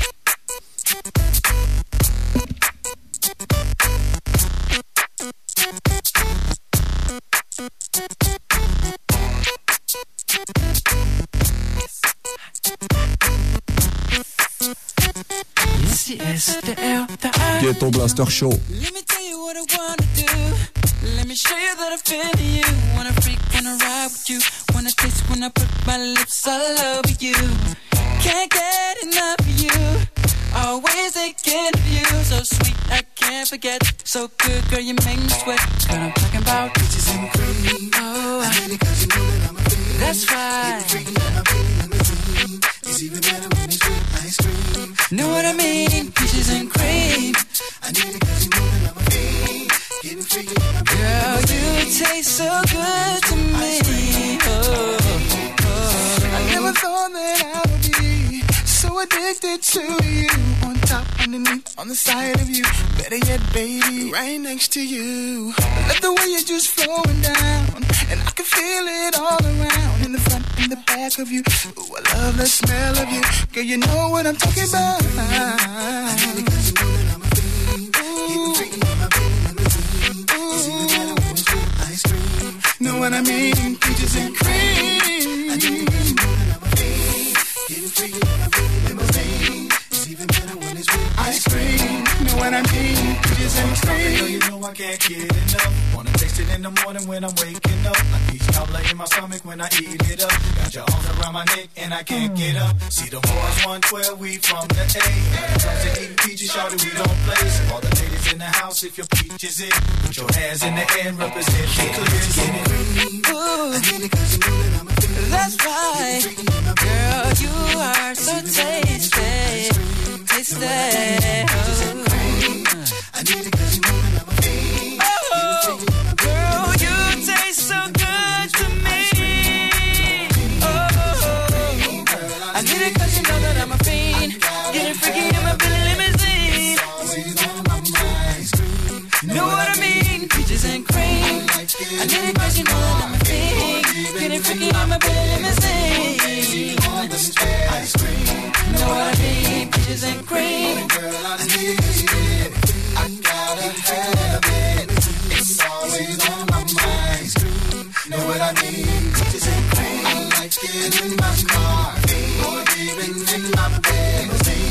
Ghetto Blaster Show. Let me tell you what I wanna do. Let me show you that I feel you. Wanna freak, wanna ride with you. Wanna taste when I put my lips all over you. Can't get enough of you. Always thinking of you. So sweet, I can't forget. So good, girl, you make me sweat. What I'm talking about, peaches and cream. Oh, I need it cause you know that I'm a fiend. That's right. Getting freaky, I'm feeling I'm a dream. It's even better when it's with ice cream. Know what I mean? Peaches and cream. I need it cause you know that I'm a fiend. Getting freaky, I'm girl, you taste so good to me. Oh, oh. I never thought that I would be so addicted to you. On top, underneath, on the side of you. Better yet, baby, right next to you. I love the way you're just flowing down, and I can feel it all around. In the front, in the back of you. Ooh, I love the smell of you. Girl, you know what I'm talking about. I need it cause you know that I'm a fiend. Getting freaky, I'm a feeling I'm a dream. It's even better when it's with ice cream. Know what I mean? Peaches and cream. I need it cause you know that I'm a fiend. Getting freaky, I'm a feeling I'm a dream. It's even better when it's with ice cream. Know what I mean? Peaches and cream. Girl, you know I can't get enough. Wanna taste it in the morning when I'm waking up. Like peach cobbler in my stomach when I eat it up. Got your arms around my neck and I can't get up. See the boys one twelve, we from the A. When it comes to eating peaches, shawty, we don't play. So all the ladies in the house, if your peach is it, put your hands in the air and represent it. Clear, get it. Ooh, I need it cause you know that I'm a fiend. That's right. Girl, you are so tasty. Tasty. Oh. I need it cause you know that I'm a fiend. Oh, girl, you taste so good to me. Oh, I need it cause you know that I'm a fiend. Getting freaky in my peaches and cream. I did it cause you know that I'm a fiend. Getting freaky on my bed, limousine. Ice cream. You know what I mean? Peaches and cream. Girl, I need it. I gotta have it. It's always on my mind. Know what I mean? Peaches and cream. I like it in my car. Or even in my bed.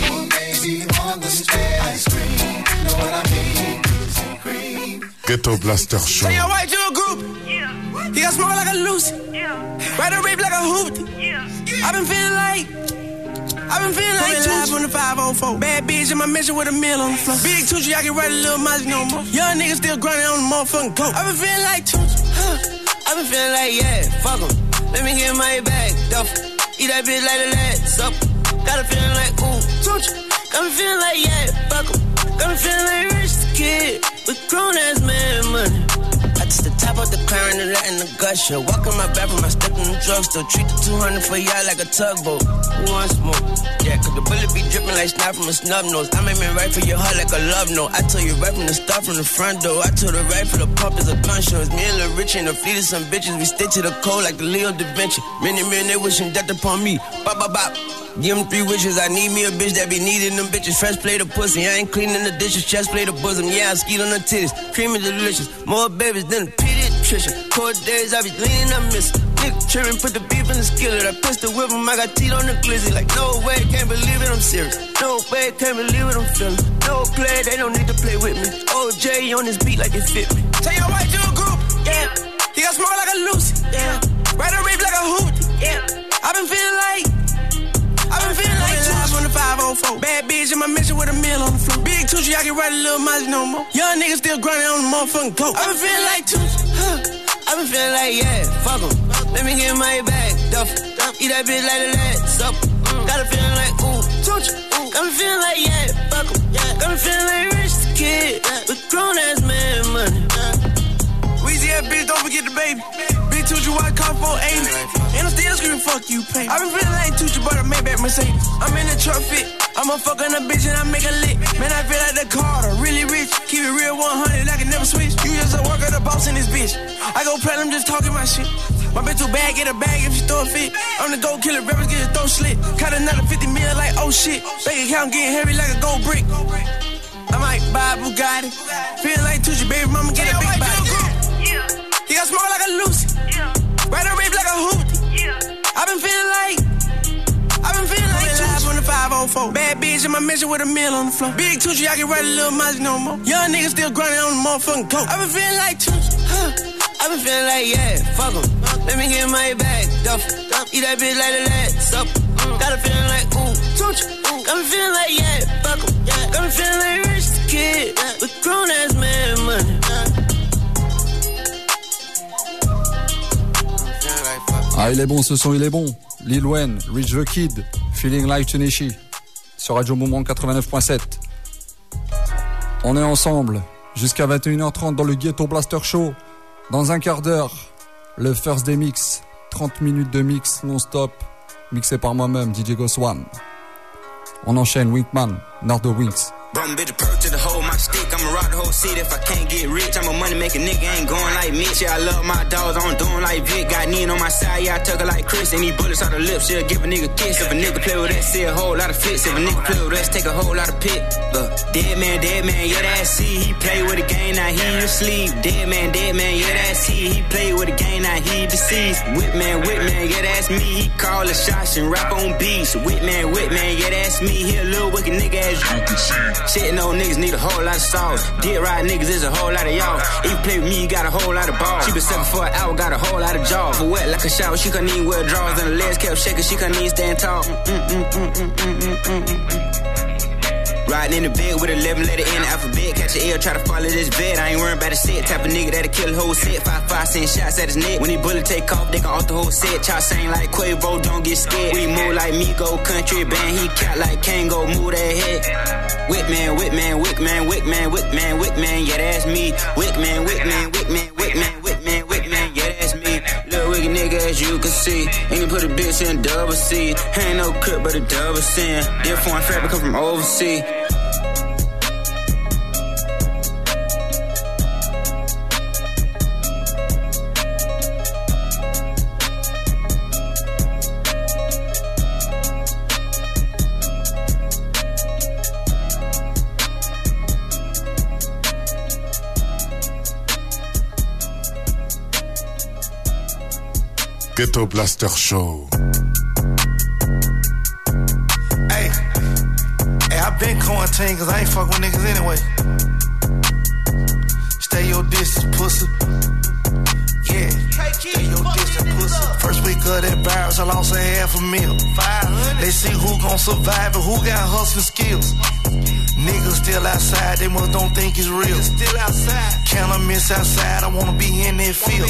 Maybe on the stairs. Ice cream. Know what I mean? Peaches and cream. Ghetto Blaster Show. Say your white to a group. Yeah. He got smoke like a Lucy. Yeah. Ride a rape like a hoopty. Yeah. I've been feeling like. I've been feeling like live on the five oh four. Bad bitch in my mission with a meal on the floor. Big Tucci, I can write a little Mozzie no more. Young niggas still grinding on the motherfucking coat. I've been feeling like Tucci. Huh. I've been feeling like, yeah, fuck em. Let me get my bag, duffel. Eat that bitch like the last supper. Got a feeling like, ooh, Tucci. Got me feeling like, yeah, fuck em. Got me feeling like rich kid with grown ass man money. I just the top of the crown and that in the gush. Walk in my bathroom, I step in the drugstore. Treat the two hundred for y'all like a tugboat. Who wants more? Yeah, cause the bullet be dripping like snot from a snub nose. I made me right for your heart like a love note. I told you right from the start, from the front door. I told her right for the pump is a gun show. It's me and Lil Richie and the fleet of some bitches. We stick to the code like the Leo da Vinci. Many men, they wishing death upon me. Bop, bop, bop. Give them three wishes. I need me a bitch that be needing them bitches. Fresh plate of pussy. I ain't cleaning the dishes. Chest plate of bosom. Yeah, I skeet on the titties. Creamy delicious. More babies than a pediatrician. Cold days, I be leaning, I miss. Nick trippin', put the beef in the skillet. I pistol whip him, I got teeth on the glizzy. Like, no way, can't believe it, I'm serious. No way, can't believe it, I'm feeling. No play, they don't need to play with me. O J on this beat like it fit me. Tell your white to a group. Yeah. He got smoke like a Lucy. Yeah. Ride a rape like a hoopty. Yeah. I've been feeling like. I've been feeling like live on the five oh four. Bad bitch in my mission with a meal on the floor. Big Tucci, I can write a little Mozzie no more. Young niggas still grinding on the motherfucking coat. I've been feeling like Tucci. Huh. I've been feeling like, yeah, fuck em. Let me get my bag, duffel. Eat that bitch like the last supper. Got a feeling like, ooh, Tucci. Got me feeling like, yeah, fuck em. Got me feeling like rich kid with grown ass man money. Weezy ass bitch, don't forget the baby. Big Tucci, white car four eighty. And I'm still screaming, fuck you, pay. I've been feeling like Tucci, but I Maybach Mercedes. I'm in the truck fit. I'm a fuck on a bitch and I make a lick. Man, I feel like the Carter, really rich. Keep it real one hundred, I can never switch. You just a worker, the boss in this bitch. I go platinum just talking my shit. My bitch too bad, get a bag if she throw a fit. I'm the gold killer, rappers get his throat slit. Cut another fifty mil like, oh shit. Bank account getting heavy like a gold brick. I might buy a Bugatti. Feeling like Tucci, baby mama get a big body. He got smoke like a Lucy. Ride a rape like a hoopty. I've been feeling like. I've been feeling like live on the five oh four. Bad bitch in my mission with a meal on the floor. Big Tucci, I can write a little Mozzie no more. Young niggas still grinding on the motherfucking coat. I've been feeling like Tucci. Huh. I've been feeling like, yeah, fuck em. Let me get my bag, duffel. Eat that bitch like the last supper. Got a feeling like, ooh, Tucci. Got me feeling like, yeah, fuck em. Got me feeling like rich kid with grown ass man money. Ah, il est bon, ce son, il est bon. Lil Wayne, Rich the Kid, Feeling Like Tunishi, sur Radio Mouvement quatre-vingt-neuf point sept. On est ensemble jusqu'à vingt et une heures trente dans le Ghetto Blaster Show. Dans un quart d'heure, le First Day Mix, trente minutes de mix non-stop, mixé par moi-même, D J Ghost One. On enchaîne Winkman, Nardo Winks. Bum bitch a perk to the whole my stick. I'ma rock the whole city if I can't get rich. I'm a money making nigga, ain't going like Mitch. Yeah, I love my dogs, I don't do 'em like Vic. Got Neen on my side, yeah, I tuck her like Chris. And these bullets out the lips, yeah, give a nigga a kiss. If a nigga play with us, see a whole lot of flicks. If a nigga play with us, take a whole lot of pit. Look, dead man, dead man, yeah, that's C. He play with the game, now he asleep. Dead man, dead man, yeah, that's C. He play with the game, now he deceased. Whip man, whip man, yeah, that's me. He call the shots and rap on beats. Whip man, whip man, yeah, that's me. He a little wicked nigga as you can see. Shitting on niggas need a whole lot of sauce. Dick ride niggas is a whole lot of y'all. If you play with me, you got a whole lot of balls. She been sucking for an hour, got a whole lot of jaws. For wet like a shower, she couldn't even wear drawers. And the legs kept shaking, she couldn't even stand tall. Riding in the bed with eleven letter in the alphabet. Catch an L, try to follow this vet. I ain't worried about a set. Type of nigga that'll kill the whole set. Five, five, send shots at his neck. When he bullet take off, they gon' off the whole set. Chop sing like Quavo, don't get scared. We move like Migo, country band. He cat like Kango, move that head. Wick man, wick man, wick man, wick man, wick man, wick man, yeah, that's me. Wick man, wick man, wick man, wick man, wick man, wick man, yeah, that's me. Little wicked nigga as you can see. And you put a bitch in double C. Ain't no crib but a double sin. This foreign fabric come from overseas. Ghetto Blaster Show. Hey, hey, I been quarantined cause I ain't fuck with niggas anyway. Stay your distance, pussy. Yeah, stay your distance, pussy. First week of that virus, I lost a half a meal. They see who gon' survive and who got hustling skills. Niggas still outside, they must don't think it's real. Still outside. Can't I miss outside? I wanna be in that field.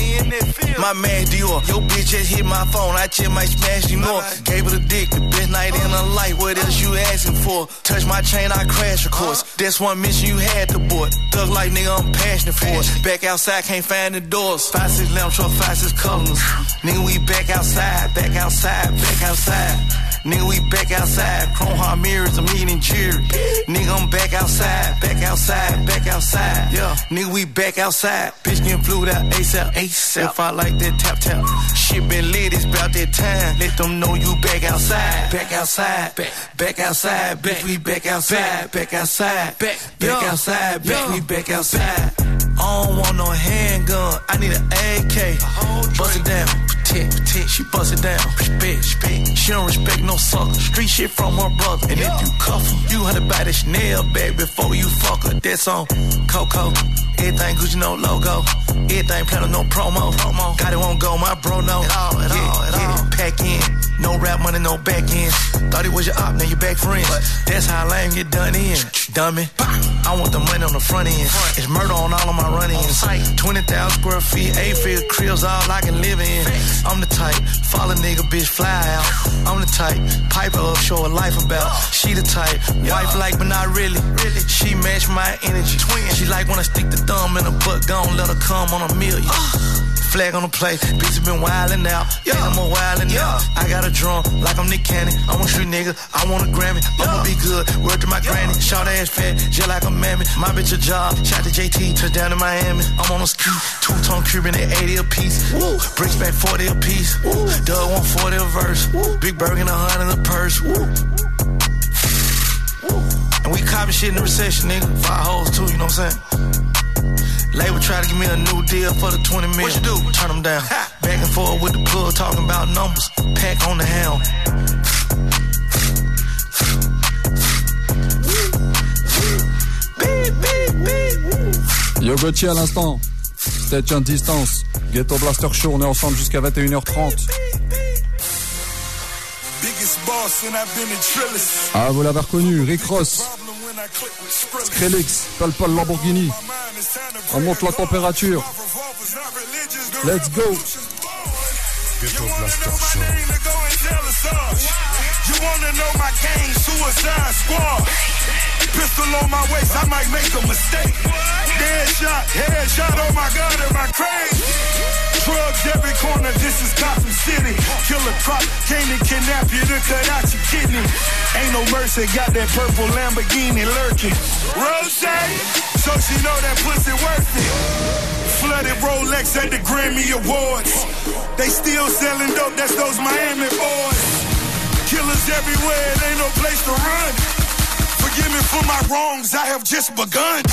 My man Dior, your bitch just hit my phone. I just might smash you more. Gave her the dick, the best night in her life. What else you asking for? Touch my chain, I crash, of course. That's one mission you had to board. Thug like nigga, I'm passionate for it. Back outside, can't find the doors. Five six lamp truck, five six colors. Nigga, we back outside, back outside, back outside. Nigga, we back outside. Chrome heart mirrors, I'm eating jury. Nigga, I'm back outside, back outside, back outside. Yeah, nigga, we back outside. Bitch getting flued out ASAP, ASAP. If I like that tap tap, shit been lit, it's about that time. Let them know you back outside, back outside, back, back outside, bitch, we back outside, back outside, back, back outside, bitch, we back outside. I don't want no handgun, I need an A K. Bust it down, protect, protect, she bust it down. Respect, respect, she don't respect no sucker. Street shit from her brother. And if you cuff her, you had to buy the Chanel bag before you fuck her. That's on Coco. Everything Gucci, no logo. Everything plan on no promo. promo. Got it won't go, my bro, no. At all, at yeah, all, at yeah. all. Pack in, no rap money, no back end. Thought it was your op, now you back friends. That's how lame get done in. Dummy. I want the money on the front end. It's murder on all of my run-ins. twenty thousand square feet, eight-figure cribs, all I can live in. I'm the type, follow nigga, bitch, fly out. I'm the type, pipe her up, show her life about. She the type, wife like, but not really. Really, she match my energy. She like when I stick the thumb in her butt, gon' let her come on a million. Flag on the plate, bitch been wildin' out. Yeah, I'm a wildin' yeah. out. I got a drum like I'm Nick Cannon. I'm a street nigga, I want a Grammy. I'ma be good, word to my yeah. granny. Short ass fat, just like a mammy. My bitch a job, shot to J T, touchdown to Miami. I'm on a ski, two-tone Cuban at eighty a piece. Woo. Bricks back forty a piece. Woo. Doug one forty a verse. Woo. Big Berg and a hundred a purse. Woo. Woo. And we copy shit in the recession, nigga. Five hoes too, you know what I'm saying? Label try to give me a new deal for the twenty million. What you do? Turn them down. Ha. Back and forth with the plug, talking about numbers. Pack on the helm. Yo Gauthier à l'instant. Stage and Distance. Ghetto Blaster Show, on est ensemble jusqu'à vingt et une heures trente. Ah, vous l'avez reconnu, Rick Ross. Skrillex, Palpal Lamborghini. On monte la température. Let's go. Ghetto Blaster Show. You wanna know my gang, Suicide Squad. Pistol on my waist, I might make a mistake. Dead shot, head shot, oh my God, am I crazy? Drugs every corner, this is Gotham City. Killer Croc, came to kidnap you to cut out your kidney. Ain't no mercy, got that purple Lamborghini lurking. Rose, so she know that pussy worth it. Flooded Rolex at the Grammy Awards. They still selling dope, that's those Miami boys. Killers everywhere, it ain't no place to run. Forgive me for my wrongs, I have just begun.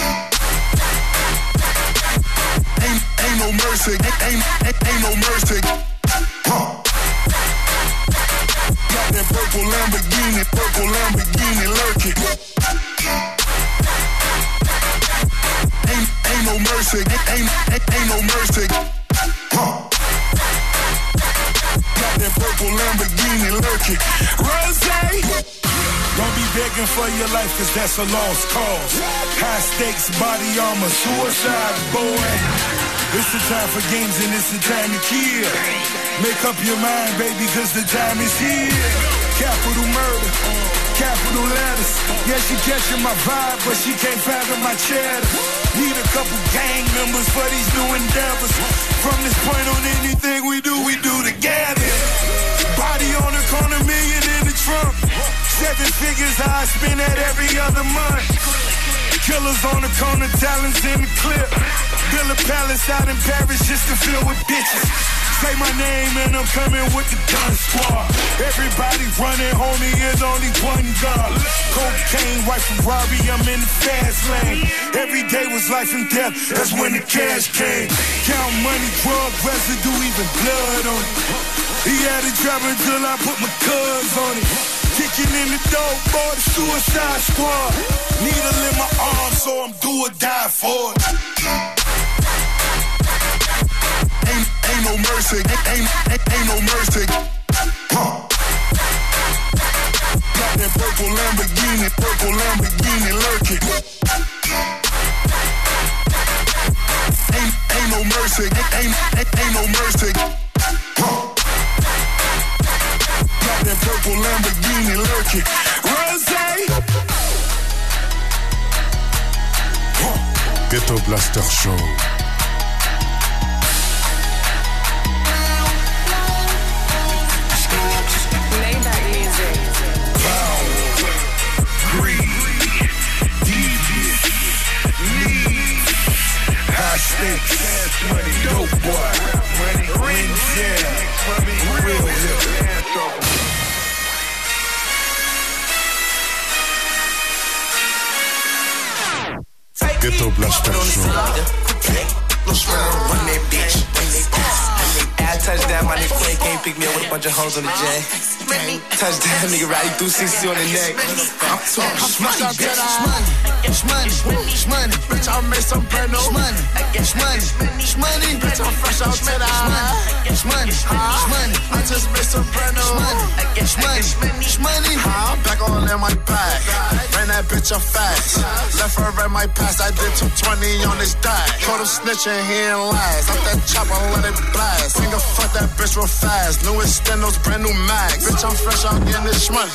Ain't, ain't no mercy, ain't, ain't, ain't no mercy. Huh. Got that purple Lamborghini, purple Lamborghini lurking. Ain't, ain't no mercy, ain't, ain't, ain't no mercy. Huh. Got that purple Lamborghini lurking. Rose! Don't be begging for your life, cause that's a lost cause. High stakes, body armor, suicide, boy. It's the time for games and it's the time to kill. Make up your mind, baby, cause the time is here. Capital murder, capital letters. Yeah, she catching my vibe, but she can't fathom my cheddar. Need a couple gang members for these new endeavors. From this point on, anything we do, we do together. Body on the corner, million in the trunk. Seven figures I spend that every other month. Killers on the corner, talents in the clip. Build a palace out in Paris just to fill with bitches. Say my name and I'm coming with the gun squad. Everybody running, homie, is only one God. Cocaine white Ferrari, I'm in the fast lane. Every day was life and death, that's when the cash came. Count money, drug residue, even blood on it. He had a driver until I put my cuz on it. Kicking in the door for the suicide squad. Needle in my arm, so I'm do or die for it. Ain't, ain't no mercy, ain't, ain't, ain't no mercy. Huh. Got that purple Lamborghini, purple Lamborghini lurking. Ain't, ain't no mercy, ain't, ain't, ain't no mercy. Huh. Got that purple Lamborghini lurking. Rosé. Huh. Ghetto Blaster Show. Stakes, money, dope boy, money, rings, yeah, real hip. Ghetto Blaster Show. Run that bitch. I touchdown, my nigga Flake can't pick me up with a bunch of hoes on the jet. Touchdown, nigga riding through sixty on the neck. I'm talking shmoney, bitch. Shmoney, shmoney, shmoney, bitch, I made some brand new money. Shmoney, shmoney, bitch, I'm fresh out to the shmoney, shmoney, I just made some brand new money. Shmoney, shmoney, I'm back all in my bag. Ran that bitch up fast. Left her in my past. I did two twenty on this diet. Caught him snitching, he ain't last. Up that chopper, let it blast. Finger fuck that bitch real fast. New extendos, brand new mags. Bitch, I'm fresh out getting this money.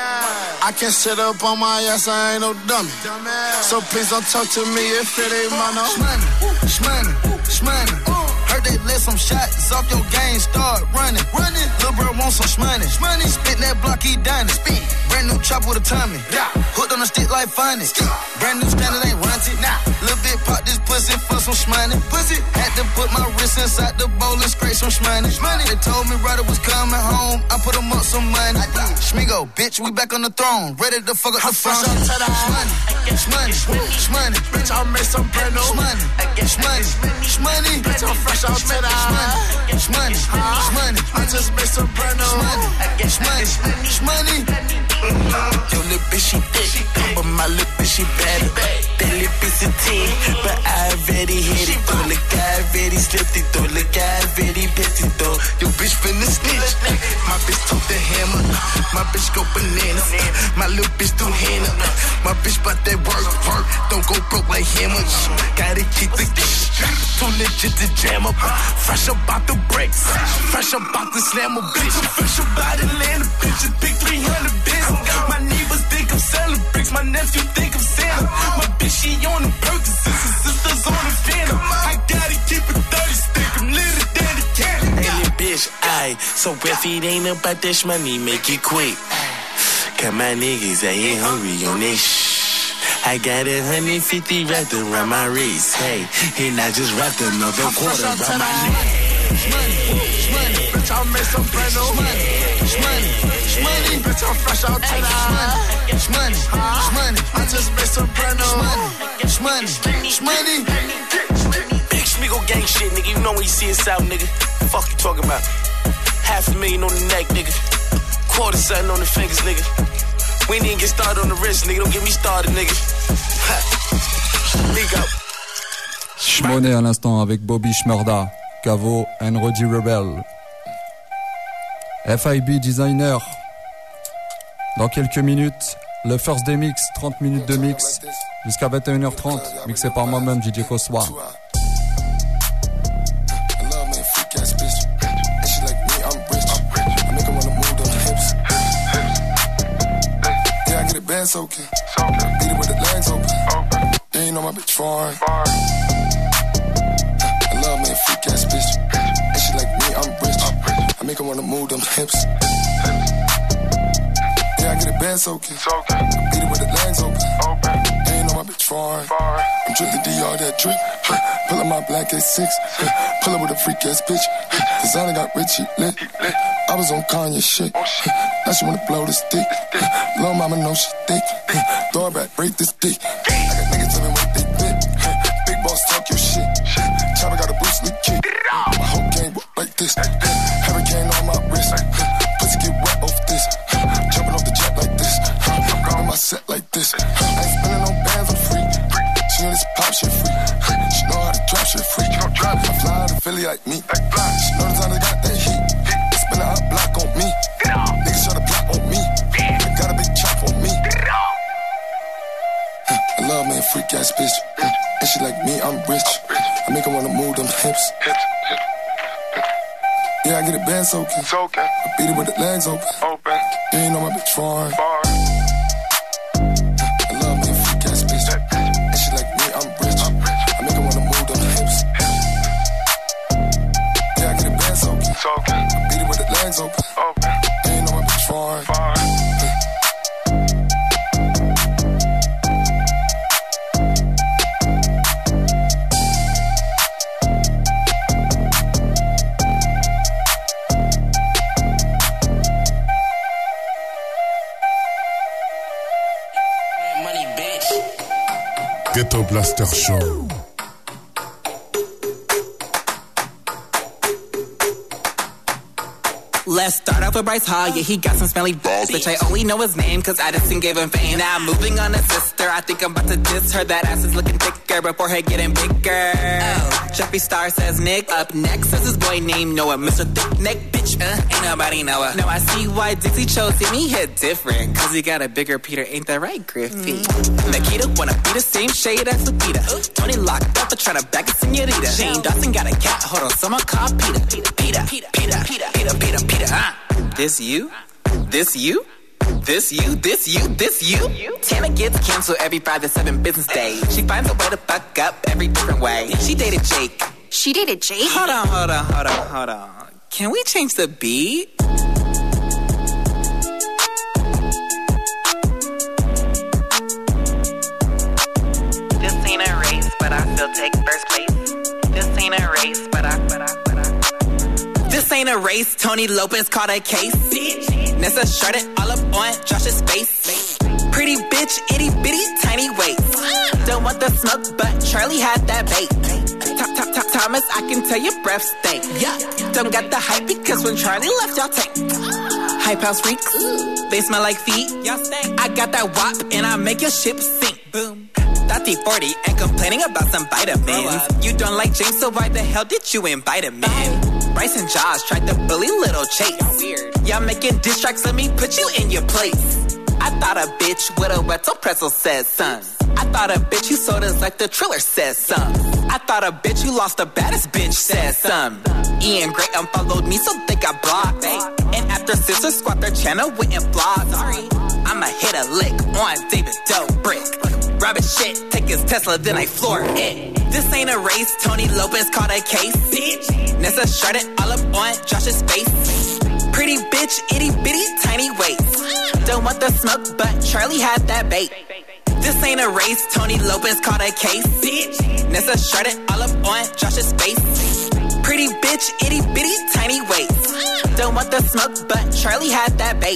I can't sit up on my ass, I ain't no dummy. So please don't talk to me if it ain't mono. Shmoney, shmoney, shmoney. Heard they let some shots off your game, start running. Running, little bro want some shmoney. Shmoney, spit that block, he done it. Spin. Brand new chop with a tummy. Yeah. Hooked on a stick like funny. Brand new standard ain't runted. Nah. Little bit pop this pussy for some shmoney. Pussy. Had to put my wrist inside the bowl and scrape some shmoney. Shmoney. They told me brother was coming home. I put him up some money. I did. Schmigo, bitch, we back on the throne. Ready to fuck up the front. Shmoney. Shmoney. Shmoney. Bitch, I made some brand new shmoney. Shmoney. Shmoney. Bitch, I'm fresh out to the shmoney. Shmoney. Shmoney. I just made some brand new shmoney. Shmoney. Shmoney. Yo, little bitch, she thick, but my little bitch, she better. That little bitch a ten, but I already hit it. Though, look, I already slipped it, though. Look, I already pissed it, though. Yo, bitch finna snitch. My bitch took the hammer. My bitch go bananas. My little bitch do Hannah. My bitch bout that work, work. Don't go broke like hammer. Gotta keep the too legit to jam up. Fresh up out the brakes. Fresh up out the slam a bitch. Fresh up out the land, bitch. Big three hundred bitch. My neighbors think I'm selling bricks. My nephew think I'm Santa. My bitch, she on the Percocets. Her sisters on the Phantom. I gotta keep it thirty stick. I'm litter than the cannon. Hey, little bitch, aight. So if it ain't about this money, make it quick. Cause my niggas, they ain't hungry on this shh. I got a hundred fifty wrapped around my wrist. Hey, and I just wrapped another quarter around my neck. Shmoney, shmoney, bitch, I made some brand new money. Shmoney, shmoney, bitch, I'm fresh out to the shmoney. Shmoney, shmoney, I just made some brand new money. Shmoney, shmoney. Big Schmigo gang shit, nigga. You know when you see us out, nigga. Fuck you talking about? Half a million on the neck, nigga. Quarter something on the fingers, nigga. We ain't even get started on the wrist, nigga. Don't get me started, nigga. Big up. Shmoney à l'instant avec Bobby Shmurda, Cavo and Roddy Rebel. F I B Designer. Dans quelques minutes, le First Day Mix, trente minutes de mix, jusqu'à vingt et une heures trente, mixé par moi-même, D J Koswa. Band's okay. Beat it with the legs open. You ain't know my bitch foreign. I love me a freak ass bitch. And she like me, I'm rich. I make her wanna move them hips. Yeah, I get it band's okay. Beat it with the legs open. You ain't know my bitch foreign. I'm Strictly D R that drip. Pull up my black A six. Pull up with a freak ass bitch. Designer got Richie lit. I was on Kanye shit. Now she wanna blow the stick. Little mama know she thick. Throw it back, break this dick. I got niggas tell me what they fit. Big boss talk your shit. Chopper got a Bruce Lee kick. My whole game work like this. Hurricane on my wrist. Pussy get wet off this. Jumping off the jet like this. Got my set like this. I ain't spending no bands, I'm free. She know this pop shit free. She know how to drop shit free. I fly out of Philly like me. She know the time they got that heat. Spin a hot block on me. Niggas try to plot on me. I got a big chop on me. I love me a freak ass bitch. And she like me, I'm rich. I make her wanna move them hips. Yeah, I get it band soaking. I beat it with the legs open. You ain't know my bitch foreign. I love me a freak ass bitch. And she like me, I'm rich. I make her wanna move them hips. Yeah, I get it band soaking. I beat it with the legs open. You ain't know my bitch foreign. Ghetto Blaster Show. Let's start off with Bryce Hall, yeah, he got some smelly balls. Bitch, I only know his name cause Addison gave him fame. Now moving on to sister, I think I'm about to diss her. That ass is looking thicker, but forehead getting bigger. Oh. Jeffree Star says Nick. Up next is his boy named Noah. Mister Thick Neck, bitch, uh, ain't nobody Noah. Now I see why Dixie chose him, he hit different. Cause he got a bigger Peter, ain't that right, Griffey? Mm. Nikita wanna be the same shade as Lupita. Ooh. Tony locked up for trying to back a senorita. Shane Dawson got a cat, hold on, someone call Peter. Peter, Peter, Peter, Peter, Peter, Peter, Peter, Peter, huh? This you? This you? This you? This you? This you? Tana gets canceled every five to seven business days. She finds a way to fuck up every different way. She dated Jake. She dated Jake? Hold on, hold on, hold on, hold on. Can we change the beat? This ain't a race, but I still take first place. This ain't a race, but I, but I, but I. This ain't a race, Tony Lopez caught a case. Nessa shirted all up on Josh's face. Pretty bitch, itty bitty, tiny waist. Don't want the smoke, but Charlie had that bait. Top, top, top, Thomas, I can tell your breath stink. Yeah, don't got the hype because when Charlie left, y'all take. Hype house freaks, they smell like feet. Y'all stink. I got that wop and I make your ship sink. Boom. Thirty forty and complaining about some vitamins. You don't like James, so why the hell did you invite him in? Bryce and Josh tried to bully Little Chase. Weird. Y'all making diss tracks, let me put you in your place. I thought a bitch with a wetzel pretzel says son. I thought a bitch who sold us like the Triller says some. I thought a bitch who lost the baddest bitch says some. Ian Gray unfollowed me, so they got blocked. And after Sisters Squad, their channel went and blocked. Sorry, I'ma hit a lick on David Dobrik. Rabbit shit, take his Tesla, then I floor it. This ain't a race, Tony Lopez caught a case. Bitch, Nessa shirted all up on Josh's face. Pretty bitch, itty bitty, tiny waist. Don't want the smoke, but Charlie had that bait. This ain't a race, Tony Lopez caught a case. Bitch, Nessa shirted all up on Josh's face. Pretty bitch, itty bitty, tiny waist. Don't want the smoke, but Charlie had that bait.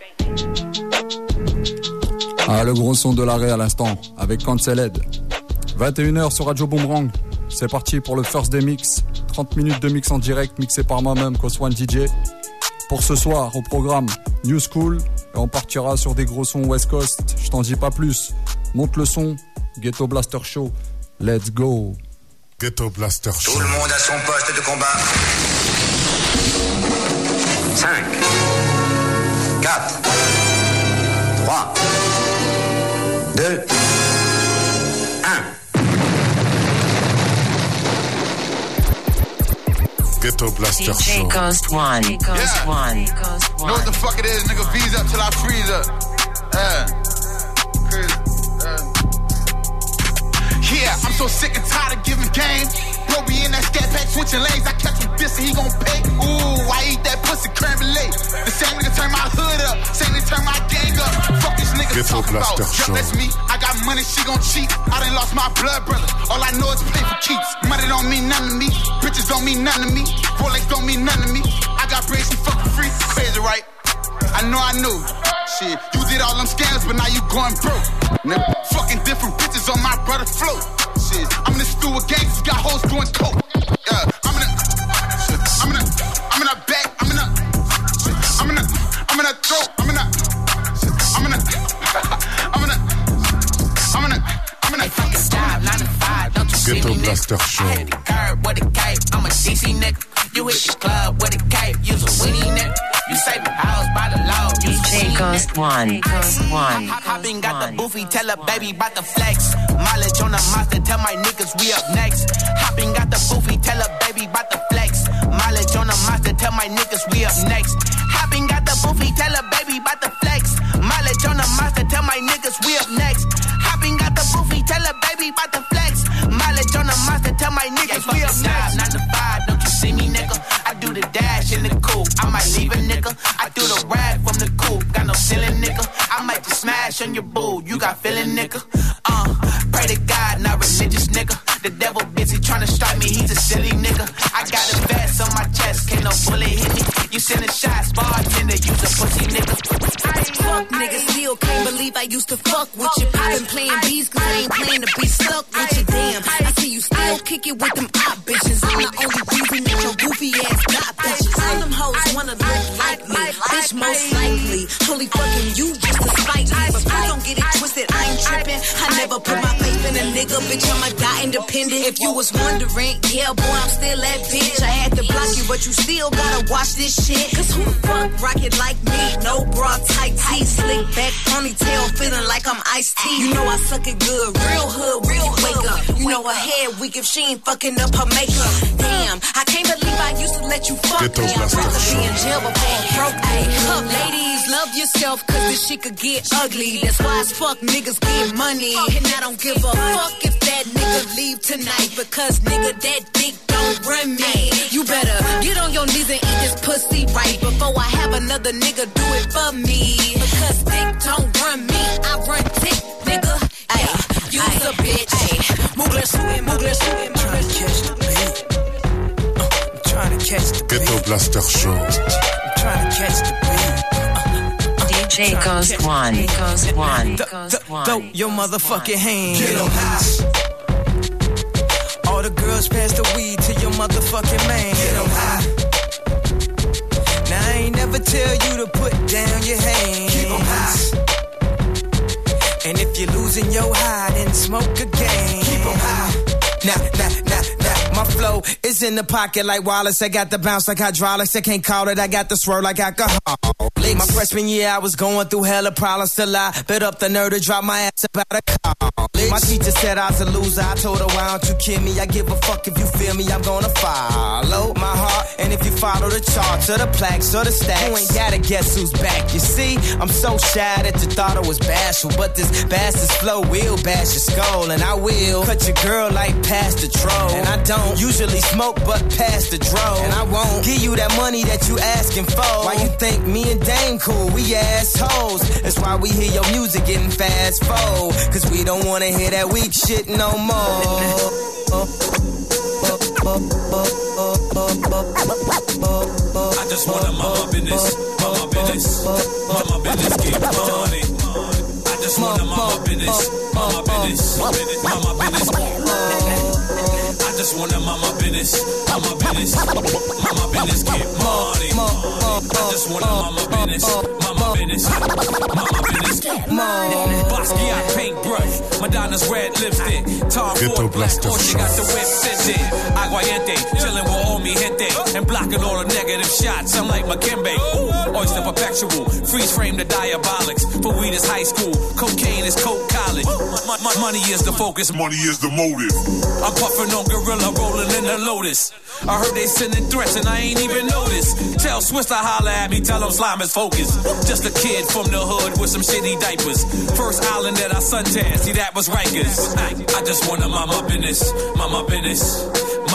Ah, le gros son de l'arrêt à l'instant, avec Canceled. vingt et une heures sur Radio Boomerang. C'est parti pour le First Day Mix. trente minutes de mix en direct, mixé par moi-même, Coswan D J. Pour ce soir, au programme New School. Et on partira sur des gros sons West Coast. Je t'en dis pas plus. Monte le son. Ghetto Blaster Show. Let's go. Ghetto Blaster Show. Tout le monde à son poste de combat. cinq, quatre, trois, deux, un. Ghetto Blaster D J Show. Ghost One. Ghost Yeah. One. Ghost One. Know what the fuck it is, nigga? V's up till I freeze up. Yeah. Crazy. Uh. Yeah, I'm so sick and tired of giving game. Bro, we in that scat pack switching lanes. I catch him this and he gon' pay. Ooh, I eat that pussy creme brulee. The same nigga turn my hood up, same nigga turn my gang up. Fuck this nigga Ghetto talking about. Blaster Yup, Show. that's me. I got money, she gon' cheat. I done lost my blood brother. All I know is play for keeps. Money don't mean nothing to me. Bitches don't mean nothing to me. Rolex don't mean nothing to me. I got braids, she fucking free. Crazy, right? I know I knew. Shit, you did all them scams, but now you going broke. Nigga, fucking different bitches on my brother float. Shit, I'm in the stew with gangsters, got hoes doing coke. Yeah, I'm in the, shit, I'm in the, I'm in the back, I'm in the, shit, I'm in the, I'm in the throat, I'm in the, shit, I'm in the, I'm in the, I'm in the, I'm in the. Fucking style, nine to five, don't you see Ghetto me, Blaster nigga? Show. I hit the curb with a cape, I'm a D C nigga. You hit the club with a cape, you's a winnie nigga. You say the house by the law, you D J Ghost One, Ghost One. I been got the boofy, tell a baby bout the flex. Mileage on the monster, tell my niggas we up next. Hopping got the boofy, tell a baby bout the flex. Mileage on the monster, tell my niggas we up next. Hopping got the boofy, tell a baby bout the flex. Mileage on the monster, tell my niggas we up next. Hopping got the boofy, tell a baby bout the flex. Mileage on the monster, tell my niggas we up next. Nine to five, don't you see me, nigga? I do the dash in the coupe, I might leave a nigga. I do the rag from the coupe, got no ceiling, nigga. I might just smash on your boo, you got feeling, nigga. Uh, pray to God, not religious, nigga. The devil busy tryna strike me, he's a silly nigga. I got a vest on my chest, can't no bullet hit me. You sending shots, bartender, use a pussy, nigga. Fuck niggas, still can't believe I used to fuck with you. Poppin' playing bees, cause I ain't playing to be stuck with you. Damn, I see you still kick it with them op bitches. I'm the only reason that your goofy ass got bitches. All them hoes wanna look like me, bitch, most likely. Only fucking you just to spite me. But please don't get it twisted, I ain't trippin'. I never put my faith in a nigga, bitch, I'ma die independent. If you was wondering, yeah, boy, I'm still that bitch. I had to block you, but you still gotta watch this shit. Cause who the fuck rock it like me? No bra, tight tee, slick back, ponytail, feeling like I'm iced tea. You know I suck it good, real hood, real wake up. You know her head weak if she ain't fucking up her makeup. Damn, I can't believe I used to let you fuck Ghetto me. I'd Blaster rather be in Show. jail before I broke. Ayy, look, ladies, love yourself, cause this shit could get ugly. That's why as fuck niggas get money. And I don't give a fuck if that nigga leave tonight, because nigga, that dick don't run me. You better get on your knees and eat this pussy right before I have another nigga do it for me. Because dick don't run me, I run dick, nigga. Ayy, you's a bitch. Ayy, Mugler suit, Mugler suit, trying to catch the beat. Uh, I'm trying to catch the beat. Ghetto Blaster Show. I'm trying to catch the beat. D J Ghost One, Ghost One, Ghost One. Throw your motherfucking hands. Get 'em high. All the girls pass the weed to your motherfucking man. Get 'em high. Now I ain't never tell you to put down your hands. Keep 'em high. And if you're losing your high, then smoke again. Keep 'em high. Nah, nah, nah, nah. My flow is in the pocket like Wallace. I got the bounce like hydraulics. I can't call it. I got the swirl like alcohol. My freshman year, I was going through hella problems. Still, I bit up the nerve to drop my ass about a college. My teacher said I was a loser. I told her, why don't you kill me? I give a fuck if you feel me. I'm gonna follow my heart. And if you follow the charts or the plaques or the stacks, you ain't gotta guess who's back. You see, I'm so shy that you thought I was bashful. But this bastard's flow will bash your skull. And I will cut your girl like past the troll. And I don't usually smoke, but past the dro. And I won't give you that money that you asking for. Why you think me and Dame cool? We assholes. That's why we hear your music getting fast forward. Cause we don't wanna hear that weak shit no more. I just wanna mind my business, mind my business, mind my business, get money. I just wanna mind my business, mind my business, mind my business. I just wanna mind my business, mind my business, mind my business, get money. I just wanna mind my business, mind my business, mind my business, get money. Basquiat paintbrush, Madonna's red lipstick, Tom Ford black Porsche got the whip scented. Aguayente, chillin' with all mi gente, and blocking all the negative shots. I'm like Makembe, ooh, oyster perpetual, freeze frame the diabolics. For weed is high school, cocaine is coke college. My, my money is the focus, money is the motive. I'm puffing on Gorilla, rolling in the Lotus. I heard they sending threats and I ain't even noticed. Tell Swiss to holler at me, tell them slime is focused. Just a kid from the hood with some shitty diapers. First island that I suntan, see that was Rikers. I, I just wanna mind my business, mind my business, mind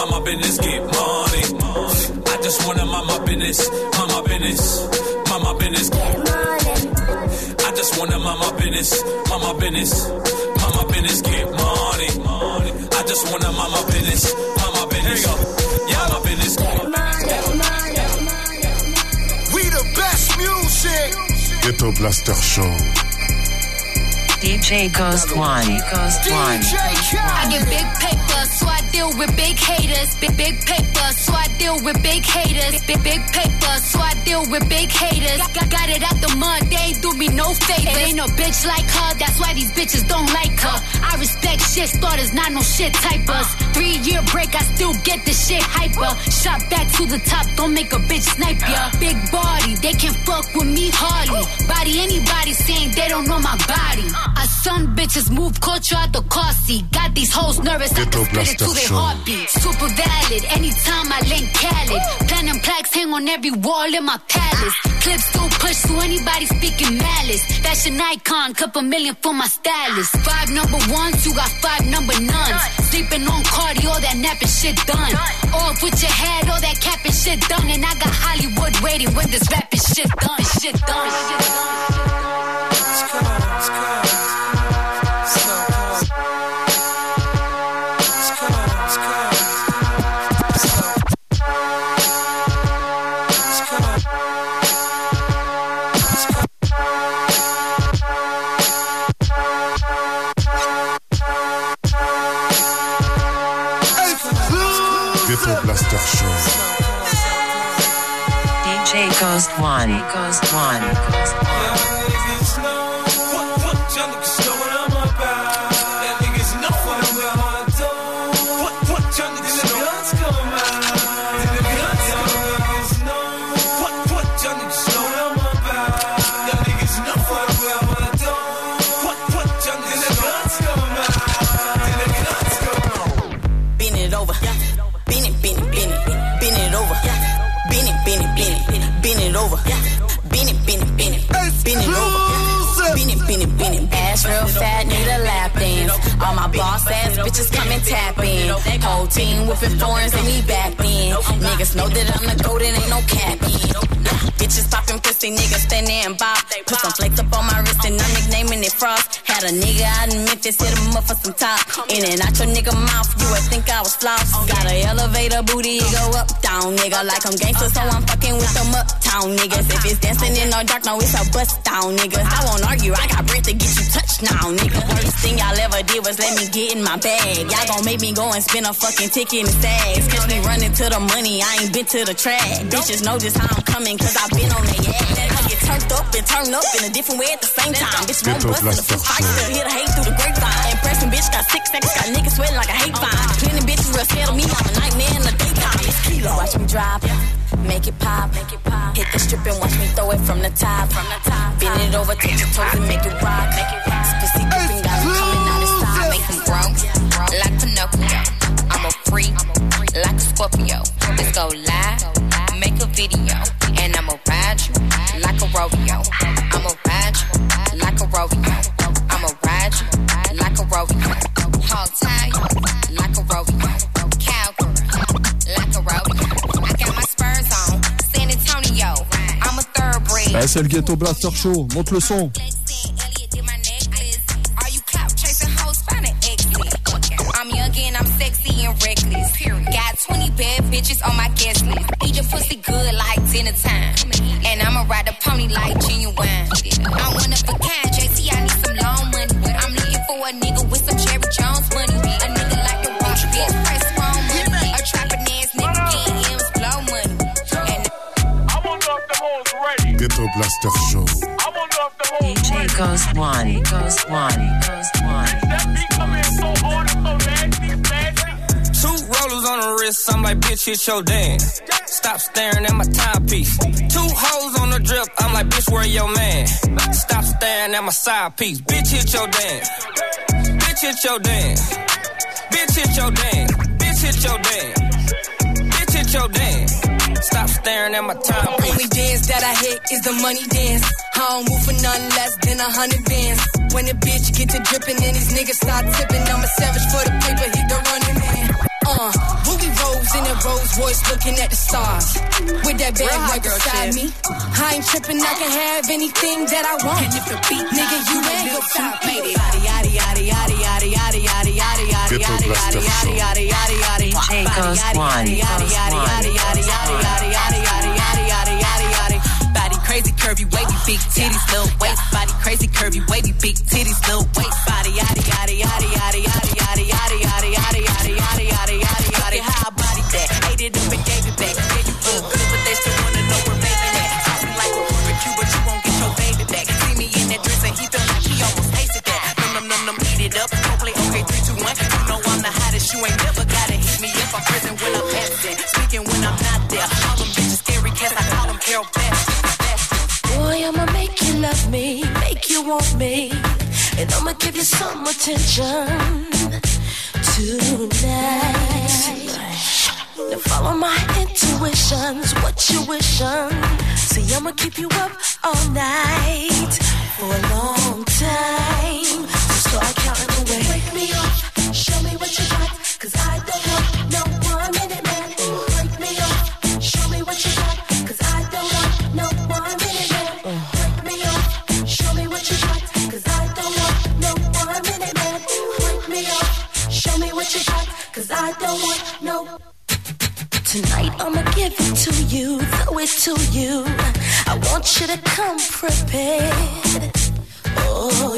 mind my business, get money. I just wanna mind my business, mind my business, mind my business, get money. I just wanna mind my business, mind my business, mind my business, get money. I just wanna mind my business, mind my business. Here you go. Yeah, my business, get money. We the best music. Ghetto Blaster Show. D J Ghost One. Ghost One. I get big paper, so I deal with big haters. Big big paper, so I deal with big haters. Big big paper, so I deal with big haters. Got, got it out the mud, they ain't do me no favors. Ain't no bitch like her, that's why these bitches don't like her. I respect shit starters, not no shit typers. Three year break, I still get the shit hyper. Shot back to the top, don't make a bitch snipe ya. Big body, they can fuck with me hardly. Body anybody saying they don't know my body. I son bitches move culture out the car seat. Got these hoes nervous, I can spit it to their heartbeat. Super valid, anytime I link Khaled. Platinum plaques hang on every wall in my palace. Clips still push to anybody speaking malice. Fashion icon, couple million for my stylist. Five number ones, you got five number nuns. Sleeping on Cardi, all that napping shit done. Off with your head, all that capping shit done. And I got Hollywood waiting when this rapping shit done. Shit done, shit done. It's cool, it's cool. Blaster Show. D J Ghost One. Ghost One. Ghost One. Real fat, need a lap dance. All my boss ass bitches come and tap in. Whole team whipping foreigns and we back then. Niggas know that I'm the golden, ain't no cap in. Bitches popping pussy, niggas stand there and bop. Put some flakes up on my wrist and I'm nicknaming it Frost. Had a nigga out in Memphis, hit him up for some top. In and out your nigga mouth, you would think I was floss. Got an elevator booty, it go up, down, nigga. Like I'm gangster, so I'm fucking with them uptown niggas. If it's dancing in the dark, no, it's a bust down, nigga. I won't argue, I got breath to get you touched now, nigga. Worst thing y'all ever did was let me get in my bag. Y'all gon' make me go and spend a fucking ticket in stacks. Catch me running to the money, I ain't been to the track. Bitches know just how I'm coming, cause I've been on their ass. I get turned up and turned up in a different way at the same time. Bitch won't bust in the first fight, still hear the hate through the grapevine. Impressing bitch, got six seconds, got niggas sweating like a hate vine. Plenty bitches real scared of me, I'm a nightmare in the daytime. It's Kilo. Watch me drop, make it pop, make it pop. Hit the strip and watch me throw it from the top, from the top. Bend it over, touch your toes and make it rock, make it rock. Pussy gripping, got it coming out his side. Make him broke, like Pinocchio. I'm a freak, like a Scorpio. Let's go live, make a video, and I'ma ride you like a rodeo. I'ma ride you like a rodeo. I'ma ride you like a rodeo. Hog tie like a rodeo. Cowgirl like a rodeo. I got my spurs on, San Antonio. I'm a thoroughbred. Ah, c'est le Ghetto Blaster Show, monte le son. I'm young and I'm sexy and reckless. Got twenty bad bitches on my guest list. Eat your pussy good like dinner time. And I'ma ride a pony like genuine. I'm one of a kind, J T, I need some long money. I'm looking for a nigga with some Jerry Jones money. A nigga like the Roach, bitch, press phone money. A trapping ass nigga getting M's blow money. And I wanna know if the hoes ready. Ghetto Blaster Show. I wanna know if the hoes D J ready. Ghost One. Ghost One. Ghost One. That beat come in so hard and so nasty, nasty. Two rollers on the wrist, I'm like, bitch, hit your dance. Stop staring at my timepiece. Two hoes on the drip, I'm like, bitch, where your man? Stop staring at my side piece. Bitch, hit your dance. Bitch, hit your dance. Bitch, hit your dance. Bitch, hit your dance. Bitch, hit your dance. Stop staring at my timepiece. The only dance that I hit is the money dance. I don't move for nothing less than a hundred bands. When the bitch get to dripping and these niggas start tipping, I'm a savage for the paper, hit the running man. Uh, booty rolls, Royce looking at the stars. With that bad right beside me. I ain't tripping, I can have anything that I want. And if the beat, nigga, you ain't gon' stop me. Yaddy, yaddy, yaddy, yaddy, yaddy, yaddy, yaddy, yaddy, yaddy, yaddy, yaddy, yaddy, yaddy, yaddy, yaddy. D J Ghost One, Ghost One. Body crazy, curvy, wavy, big titties, little waist. Body crazy, curvy, wavy, big titties, little waist. Body yaddy, yaddy, yaddy, yaddy, yaddy, yaddy, yaddy, yaddy, yaddy, yaddy, yaddy, yaddy, yaddy, yaddy. How I body that? Ate it up and gave it back. Yeah, you look good, but they still wanna know where making that. Talking like a barbecue, but you won't get your baby back. See me in that dress and he feel like he almost tasted that. Num num num num, eat it up. Don't play okay, three, two, one. You know I'm the hottest. You ain't never gotta hit me up. I'm prison when I'm absent, speaking when I'm not there. All them bitches scary cats, I call them Carol Baskin. Boy, I'ma make you love me, make you want me, and I'ma give you some attention tonight. Now follow my intuitions, what you wishin'. See, I'ma keep you up all night for a long time. So start counting away. Wake me up, show me what you got, 'cause I don't want no one minute man. Wake me up, show me what you got, 'cause I don't want no one minute man. Wake me up, show me what you got, 'cause I don't want no one minute man. Wake me up, show me what you got, 'cause I don't want no. Tonight I'ma give it to you, throw it to you. I want you to come prepared. Oh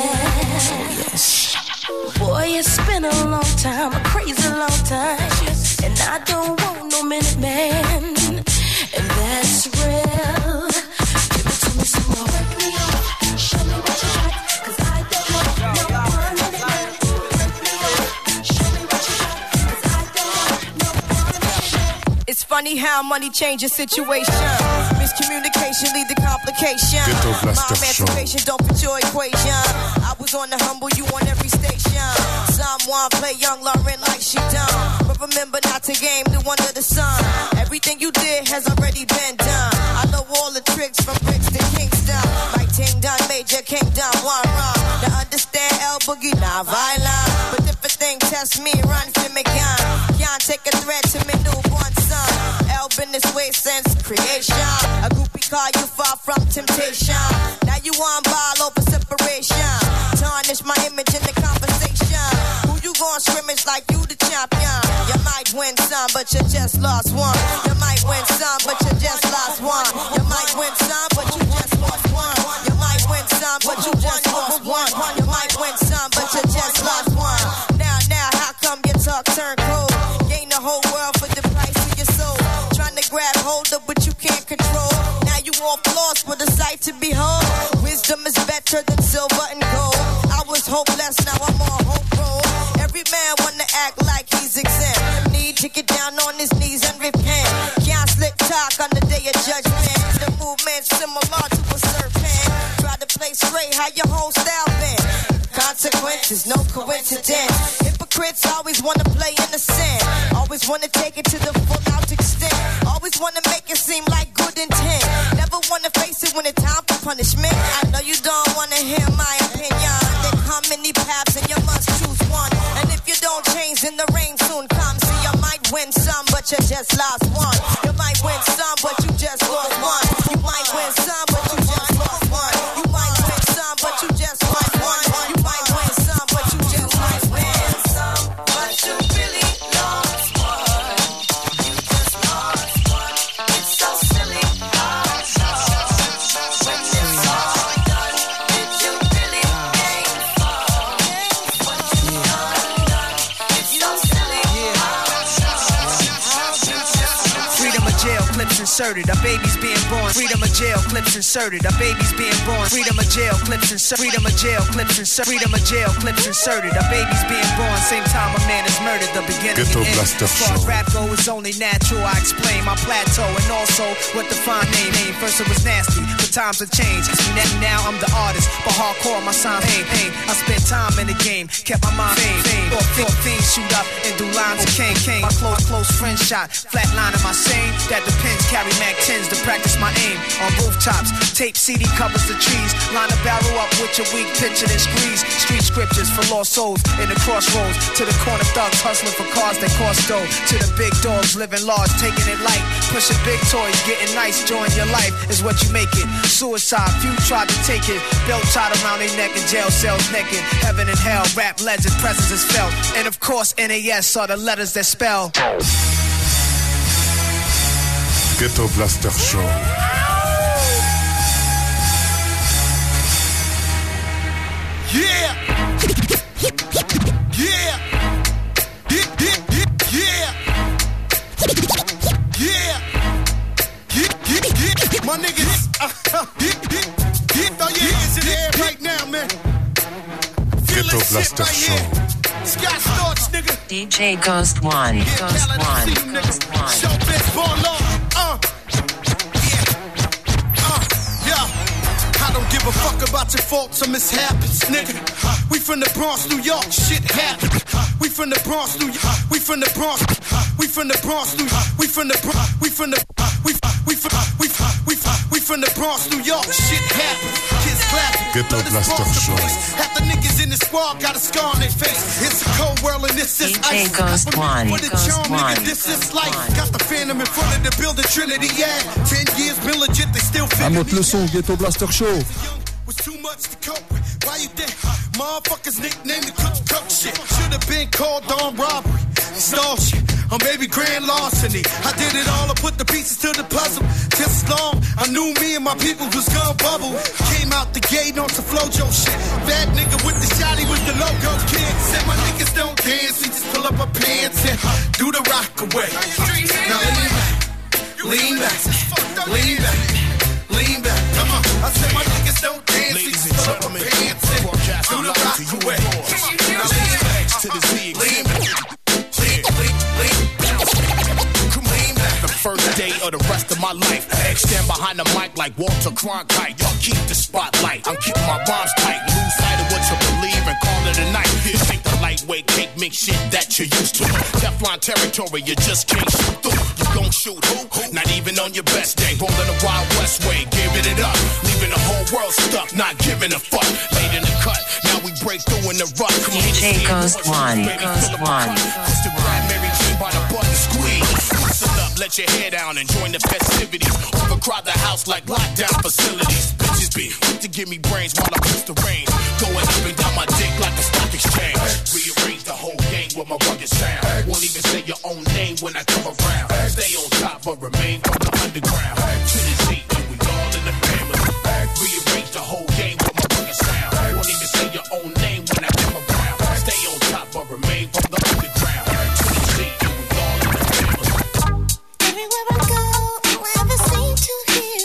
yeah. Yes. Boy, it's been a long time, a crazy long time, and I don't want no minute man, and that's real. Give it to me some more. Wake me up, show me what you got, 'cause I don't want no one minute man. Wake me up, show me what you got, 'cause I don't want no one minute man. It's funny how money changes situation. Miscommunication lead to complication. My emancipation don't fit your equation. I was on the humble, you on every station. Someone play young Lauren like she done, but remember not to game new under the sun. Everything you did has already been done. I know all the tricks from bricks to Kingston. My ting done, major kingdom, one run. To understand El Boogie, not violent, but if a thing test me, run for me gun. Can't take a threat to me newborn son. El been this way since creation. A groupie call you far from temptation. Now you on ball over separation. Tarnish my image in the conversation. Who you gon' scrimmage like you the champion? You might win some, but you just lost one. You might win some, but you just lost one. You might win some, but you just lost one. You might win some, but you just lost one. You might win some, but you just lost one. Now, now, how come your talk turn cold? Gain the whole world for the price of your soul. Trying to grab hold of what you can't control. Now you off lost with a sight to behold. Wisdom is better than silver and gold. I was hopeless, now I'm on hope roll. Every man wanna act like he's exempt. Need to get down on his knees and repent. Can't slick talk on the day of judgment. The movement's similar to a serpent. Try to play straight, how your whole style been. Consequences, no coincidence. Hypocrites always wanna play innocent. Always wanna take it to the full out extent. Always wanna make it seem like good intent. Never wanna face it when it's time for punishment. I know you don't wanna hear my opinion. There come many paths and you must choose one. And if you don't change, then the rain soon comes. See, you might win some, but you just lost one. You might win some, but you just lost one. You might win some, but you just lost one. You might win some, but you just lost one. You might win some, but you just lost one. Some, but you really lost one. You just lost one. It's so silly. Lost one. When it's all done, did you really gain fun? What you done, done, it's so silly. Freedom of jail clips inserted. Our babies being born. Freedom of jail clips inserted. Our babies being born. Freedom of jail clips inserted. Freedom of jail clips inserted. Freedom of jail clips inserted. Our babies being born. Same time a man is murdered. The beginning Ghetto and end. Blaster As far as Show. rap go, it's only natural. I explain my plateau and also what the fine name name. First it was nasty, but times have changed. Now, now I'm the artist, but hardcore my sign pain pain. I spent time in the game, kept my mind fame fame. Thought thought things shoot up and do lines of cane cane. My close close friend shot, flatline in my sane. That depends. Cap carry Mac tens to practice my aim on rooftops. Tape C D covers the trees. Line a barrel up with your weak picture and squeeze. Street scriptures for lost souls in the crossroads. To the corner thugs hustling for cars that cost dough. To the big dogs living large, taking it light. Pushing big toys, getting nice. Join your life is what you make it. Suicide, few tried to take it. Belt tied around their neck in jail cells naked. Heaven and hell, rap legend, presence is felt. And of course N A S are the letters that spell Ghetto Blaster Show. Yeah! Yeah! Yeah! Yeah! Yeah! Yeah! Yeah! Yeah! My niggas, uh, uh, yeah, yeah, yeah, throw your hands in the air right now, man. Feel Ghetto this shit Blaster right Show. here. Scott Storch, nigga. D J Ghost One, Yeah, Ghost Cali, I One, see you, Ghost nigga. One. Show best born law. Uh. Yeah. Uh. Yeah. I don't give a fuck about your faults or mishaps, nigga. We from the Bronx, New York, shit happens. We from the Bronx, New York. We from the Bronx. We from the Bronx, New York. We from the Bronx. We from the. We we from we we we from the Bronx, New York. Shit happens. Kids clapping. Ghetto Blaster Show. Half the niggas in the squad got a scar on their face. It's a cold world and this is D J ice. Ghost One, For the Ghost charm, One, nigga, this is Ghost life. One. Got the Phantom in front of the building, Trinity, yeah. Ten years been legit, they still Un feel autre le son, Ghetto Blaster Show. was too much to cope with. Why you think motherfuckers nicknamed the cook cook shit? Should have been called on robbery, stall shit, or maybe grand larceny. I did it all, I put the pieces to the puzzle. Just as long I knew me and my people was gonna bubble. Came out the gate on some Flojo shit. Bad nigga with the shotty was the logo kid. Said my niggas don't dance, we just pull up our pants and do the rock away. Now lean back, lean back, lean back. Lean back, come on. I said my niggas don't dance, we just pull up our pants and do the rock away. Now lean back, to the Z, lean back, lean, lean, lean, lean back. The first day of the rest of my life, I stand behind the mic like Walter Cronkite. Y'all keep the spotlight, I'm keeping my rhymes tight. Lose sight of what you believe and call it a night. This ain't the lightweight cake mix shit that you're used to. Teflon territory, you just can't shoot through. You gon' shoot who? Not even on your best day. Rolling the Wild West way, giving it up. Leaving the whole world stuck, not giving a fuck. Late in the cut, now we break through in the rut. Come on, D J Ghost One, baby, Ghost fill up the One. cup. Push the grind, Mary Jane by the button, squeeze. Listen up, let your hair down and join the festivities. Overcrowd the house like lockdown facilities. Bitches be quick to give me brains while I push the reins. Going up and down my dick like a stock exchange. Rearrange the whole game with my rugged sound. Won't even say your own name when I come around. Stay on top but remain from the underground. To the Z, and we all in the family. Rearrange the whole game with my rugged sound. Won't even say your own name when I come around. Stay on top but remain from the underground. To the Z, and we all in the family. Everywhere I go, all I ever seem to hear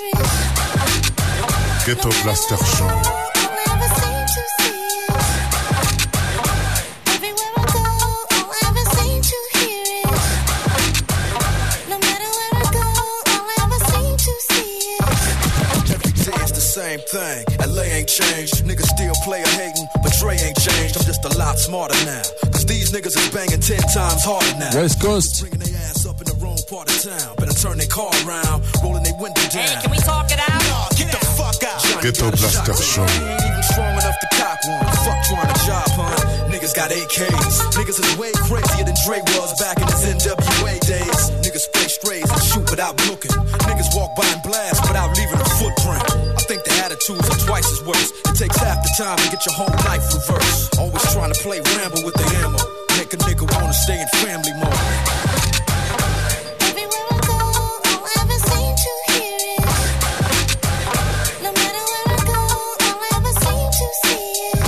is Ghetto Blaster Show. all I ever seem to see is everywhere I go, all I ever seem to hear is no matter where I go, all I ever seem to see is Every day it's the same thing. L A ain't changed. Niggas still play a hating, but Dre ain't changed. I'm just a lot smarter now. Cause these niggas is banging ten times harder now. West Coast. Bringing their ass up in the wrong part of town. Better turn their car around, rolling their window down. Hey, can we talk it out? Nah, get the fuck out. Ghetto Blaster Show. Ain't even strong enough to cock one. Fuck trying to job, huh? Niggas got A Ks. Niggas is way crazier than Dre was back in his N W A days. Niggas spray strays and shoot without looking. Niggas walk by and blast without leaving a footprint. I think the attitudes are twice as worse. It takes half the time to get your whole life reversed. Always trying to play Rambo with the ammo. Make a nigga wanna stay in family mode. everywhere I go, all I ever seem to hear is no matter where I go, all I ever seem to see is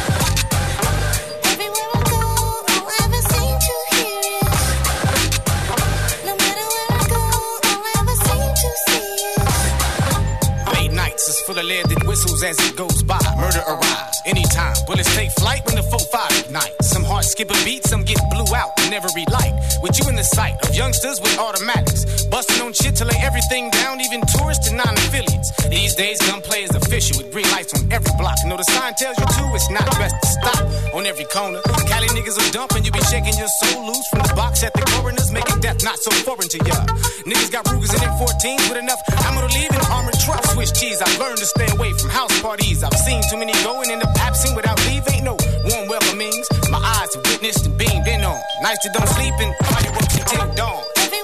everywhere I go, all I ever seem to hear is no matter where I go, all I ever seem to see is Late nights is full of leaded whistles as it goes by. Murder arrives anytime. Bullets take flight when the four five ignite. Some hearts skip a beat, some get blew out in every light. With you in the sight of youngsters with automatics, busting on shit to lay everything down, even tourists and non-affiliates. These days, gunplay is official with green lights on every block. You know the sign tells you to, it's not best to stop on every corner. Cali niggas are dumping, you be shaking your soul loose from the box at the coroners, making death not so foreign to ya. Niggas got Rugers and M fourteens with enough ammo to leave in armored trucks. Swiss cheese, I've learned to stay away from house parties. I've seen too many go and end up absent without leave. Ain't no warm welcomings. My eyes have witnessed and beamed in on. Nights that don't sleep and fireworks until dawn.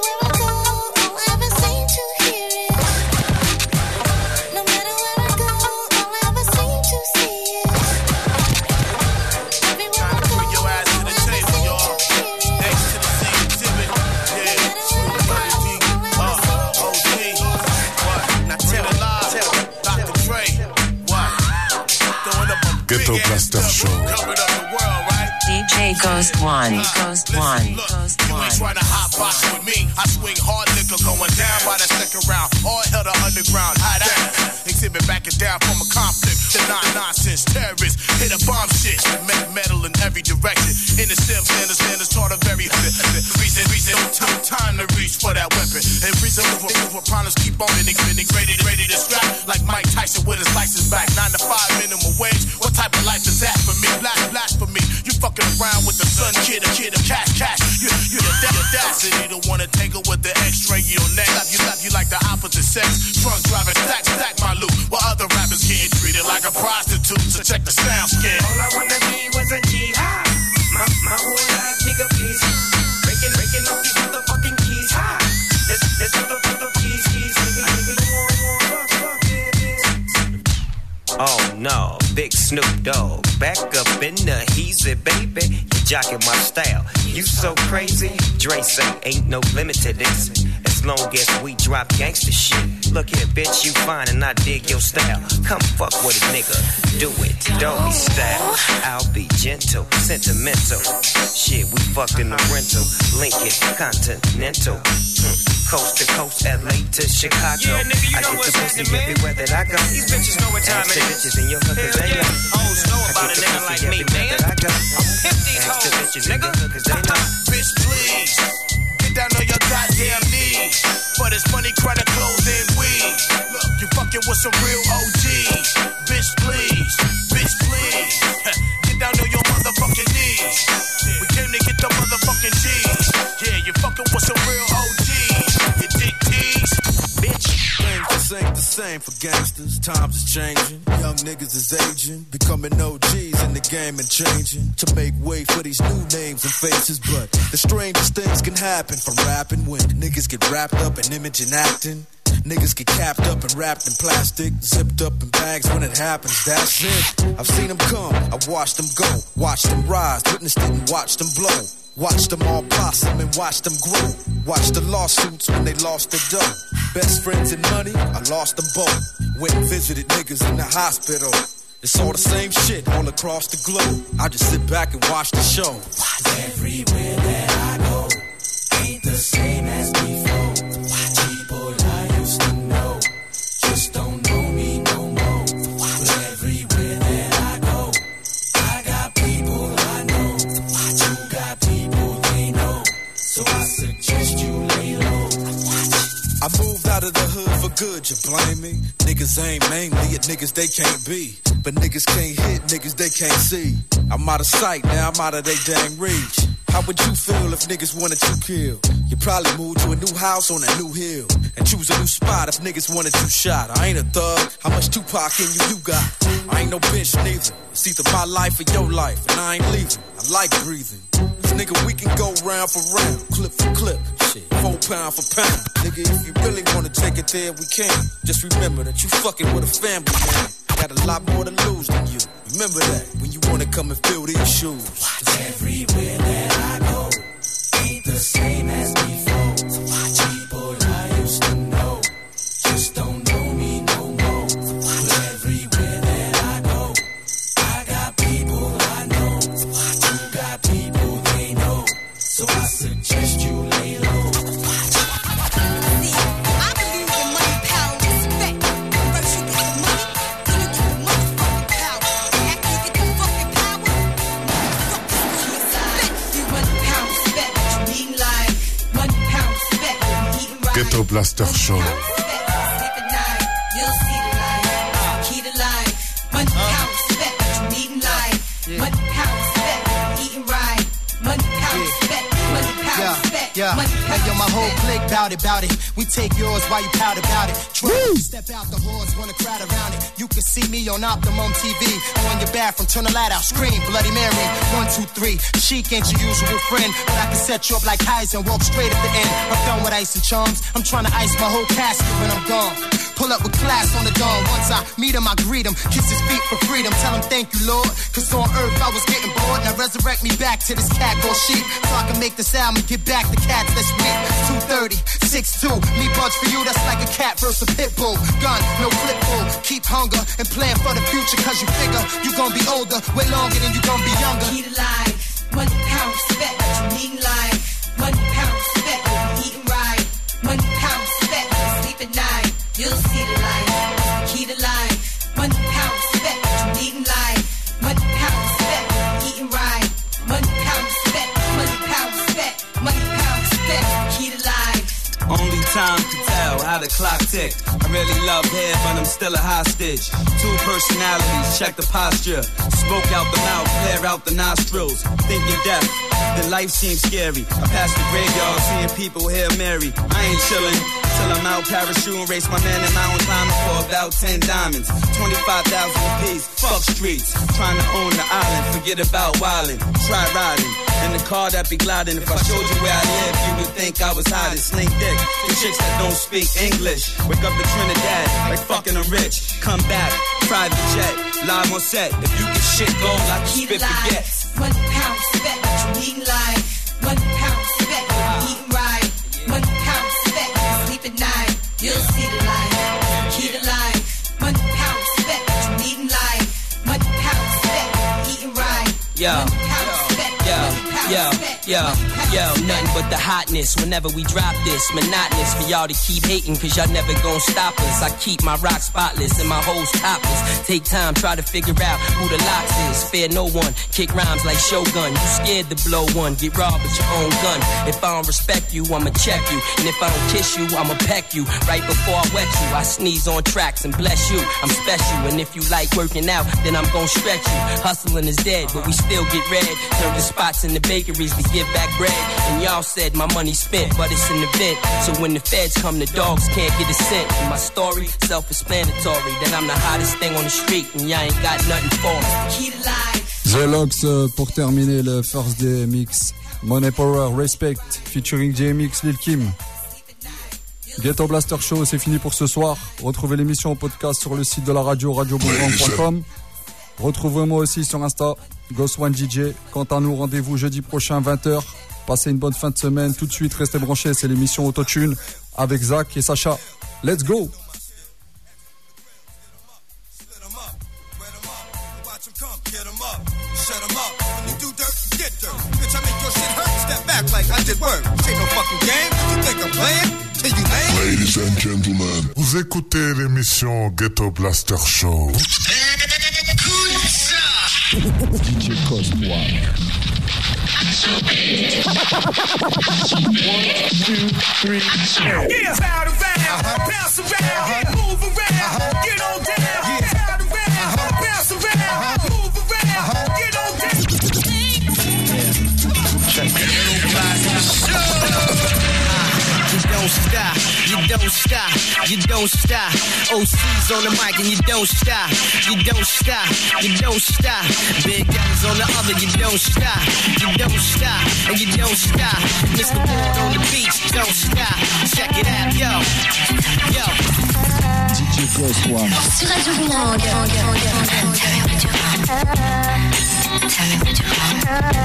Ghetto Blaster Show. D J Ghost One, Ghost One, Ghost You ain't trying to hot box with me. I swing hard liquor going down by the second round. All hell the underground. Hide out. Exhibit backing down from a conflict. The non-nonsense terrorists hit a bomb shit. Met metal in every direction. In the sim, Sanders, Sanders taught a very reason, reason, no time, time to reach for that weapon. And reason for for problems keep on and getting ready, ready to scrap. Like Mike Tyson with his license back. Nine to five minimum wage. What type of life is that for me? Blast, blast for me. You fucking around with the sun kid, a kid of cash, cash. You, you the da- audacity to wanna tangle with the X-ray you your neck. Love you, love you like the opposite sex. Drunk driving, stack, stack my loot. While other rappers getting treated like a prostitute. So check the sound skin. All I wanna be was a G. Ha! My, my whole life, nigga, please. Breaking, breaking off these motherfucking keys. Ha! Let's, let's go to the keys, keys. Oh no, Big Snoop Dogg, back up in the heezy, baby. You jocking my style, you so crazy. Dre say ain't no limit to this. As long as we drop gangsta shit. Look here, bitch, you fine and I dig your style. Come fuck with a nigga, do it, doggy style. I'll be gentle, sentimental. Shit, we fucked in the rental, Lincoln Continental. Hmm. Coast to coast, L A to Chicago. Yeah, nigga, you I know get what's the pussy happening, man. everywhere that I go. These bitches know what time Ask it the is. bitches in your hookers, Hell they yeah. know. Hoes know I about get a the nigga pussy like me, everywhere man. that I go. I'm pimp these Ask the hoes, bitches in nigga. your hookers, they know. Bitch, please. Get down on your goddamn knees. For this money, credit, clothes, and weed. Look, you fucking with some real O Gs. Bitch, please. Bitch, please. Get down on your motherfucking knees. We came to get the motherfucking G's. Yeah, you fucking with some real O Gs. You dick tease. Bitch. Things just ain't the same for gangsters. Times is changing. Young niggas is aging. Becoming O Gs in the game and changing. To make way for these new names and faces. But the strangest things can happen from rapping when niggas get wrapped up in image and acting. Niggas get capped up and wrapped in plastic, zipped up in bags when it happens, that's it. I've seen them come, I've watched them go, watched them rise, witnessed it and watched them blow. Watched them all blossom and watched them grow. Watched the lawsuits when they lost their dough. Best friends and money, I lost them both. Went and visited niggas in the hospital. It's all the same shit all across the globe. I just sit back and watch the show. Everywhere that I go ain't the same as before. People I used to know just don't know me no more. But everywhere that I go, I got people I know. You got people they know. So I suggest you lay low. I moved out of the hood for good, you blame me? Niggas aim mainly at niggas they can't be. But niggas can't hit, niggas they can't see. I'm out of sight, now I'm out of they dang reach. How would you feel if niggas wanted you killed? You probably move to a new house on a new hill. And choose a new spot if niggas wanted you shot. I ain't a thug, how much Tupac in you you got? I ain't no bitch neither. It's either my life or your life, and I ain't leaving. I like breathing. Cause nigga, we can go round for round, clip for clip, shit, four pound for pound. Nigga, if you really wanna take it there, we can. Just remember that you fucking with a family man. Got a lot more to lose than you. Remember that when you wanna come and fill these shoes. Everywhere that I go ain't the same as before. People I used to know just don't know me no more. But everywhere that I go, I got people I know. You got people they know. So I suggest you lay low. Ghetto Blaster Show. Yeah, hey yo, my whole clique bout it, bout it. We take yours while you pout about it. Try to step out the horns, wanna crowd around it. You can see me on Optimum T V. On your bathroom, turn the light out, scream, Bloody Mary. One, two, three. Chic ain't your usual friend, but I can set you up like Heisen, walk straight at the end. I'm done with ice and charms. I'm trying to ice my whole casket when I'm gone. Pull up with class on the dawn. Once I meet him, I greet him. Kiss his feet for freedom. Tell him thank you, Lord. Cause on earth I was getting bored. Now resurrect me back to this cat called sheep. So I can make this album and get back the cats that's weak. two thirty, six two. Me buds for you, that's like a cat versus a pit bull. Gun, no clip bull. Keep hunger and plan for the future. Cause you figure you gon' be older way longer than you gon' be younger. Eat alive. Money, pound, respect. You needin' life. Money, pound, respect. Eating right. Money, pound, respect. Sleep at night. You'll see the light. Key to life. Money, pound, respect. You needin' life. Money, pound, respect. Eating right. Money, pound, respect. Money, pound, respect. Money, pound, respect. Key to life. Only time can tell how the clock tick. I really love hair, but I'm still a hostage. Two personalities, check the posture. Smoke out the mouth, flare out the nostrils. Thinking death, then life seems scary. I pass the graveyard, seeing people Hail Mary. I ain't chillin' till I'm out parachute, race my man in mountain climbing for about ten diamonds. twenty-five thousand apiece, fuck streets. Trying to own the island, forget about wildin'. Try riding, in the car that be gliding. If I showed you where I live, you would think I was hiding. Sling dick, the chicks that don't speak English. Wake up in Trinidad, like fucking I'm rich. Come back, private jet, live on set. If you get shit go, like keep it forget. Money, pound, respect. You needin' life. Money, pound, respect. Eating right. Money, pound, respect. Sleep at night. You'll see the light. Key to life. Money, pound, respect. You needin' life. Money, pound, respect. Eating right. Yo, yo, yo, yo, yo, nothing but the hotness whenever we drop this. Monotonous for y'all to keep hating, cause y'all never gon' stop us. I keep my rock spotless and my hoes topless. Take time, try to figure out who the locks is. Fear no one, kick rhymes like Shogun. You scared to blow one, get robbed with your own gun. If I don't respect you, I'ma check you. And if I don't kiss you, I'ma peck you. Right before I wet you, I sneeze on tracks and bless you. I'm special, and if you like working out, then I'm gon' stretch you. Hustling is dead, but we still get red. Turn the spots in the bakeries to give back bread. And y'all said my money spent, but it's an event. So when the feds come, the dogs can't get a cent. And my story, self-explanatory, that I'm the hottest thing on the street, and y'all ain't got nothing for me. The Lox euh, pour terminer le First Day Mix. Money Power, Respect, featuring J M X, Lil Kim. Ghetto Blaster Show, c'est fini pour ce soir. Retrouvez l'émission en podcast sur le site de la radio, radio boomerang point com. Retrouvez-moi aussi sur Insta, Ghost One D J. Quant à nous, rendez-vous jeudi prochain, vingt heures. Passez une bonne fin de semaine. Tout de suite, restez branchés. C'est l'émission Autotune avec Zach et Sacha. Let's go! Ladies and gentlemen, vous écoutez l'émission Ghetto Blaster Show. D J Cost One. One, two, three, four. Yeah, bow around, bounce around, move around, get on down. Bow around, bounce around, move around, get on down. Check You don't stop, you don't stop, you don't stop. O C's on the mic and you don't stop, you don't stop, you don't stop. Big guns on the other, you don't stop, you don't stop, and you don't stop. Mister Ward on the beat, don't stop. Check it out, yo, yo. D J Ghost One. Sur Radio Boomerang.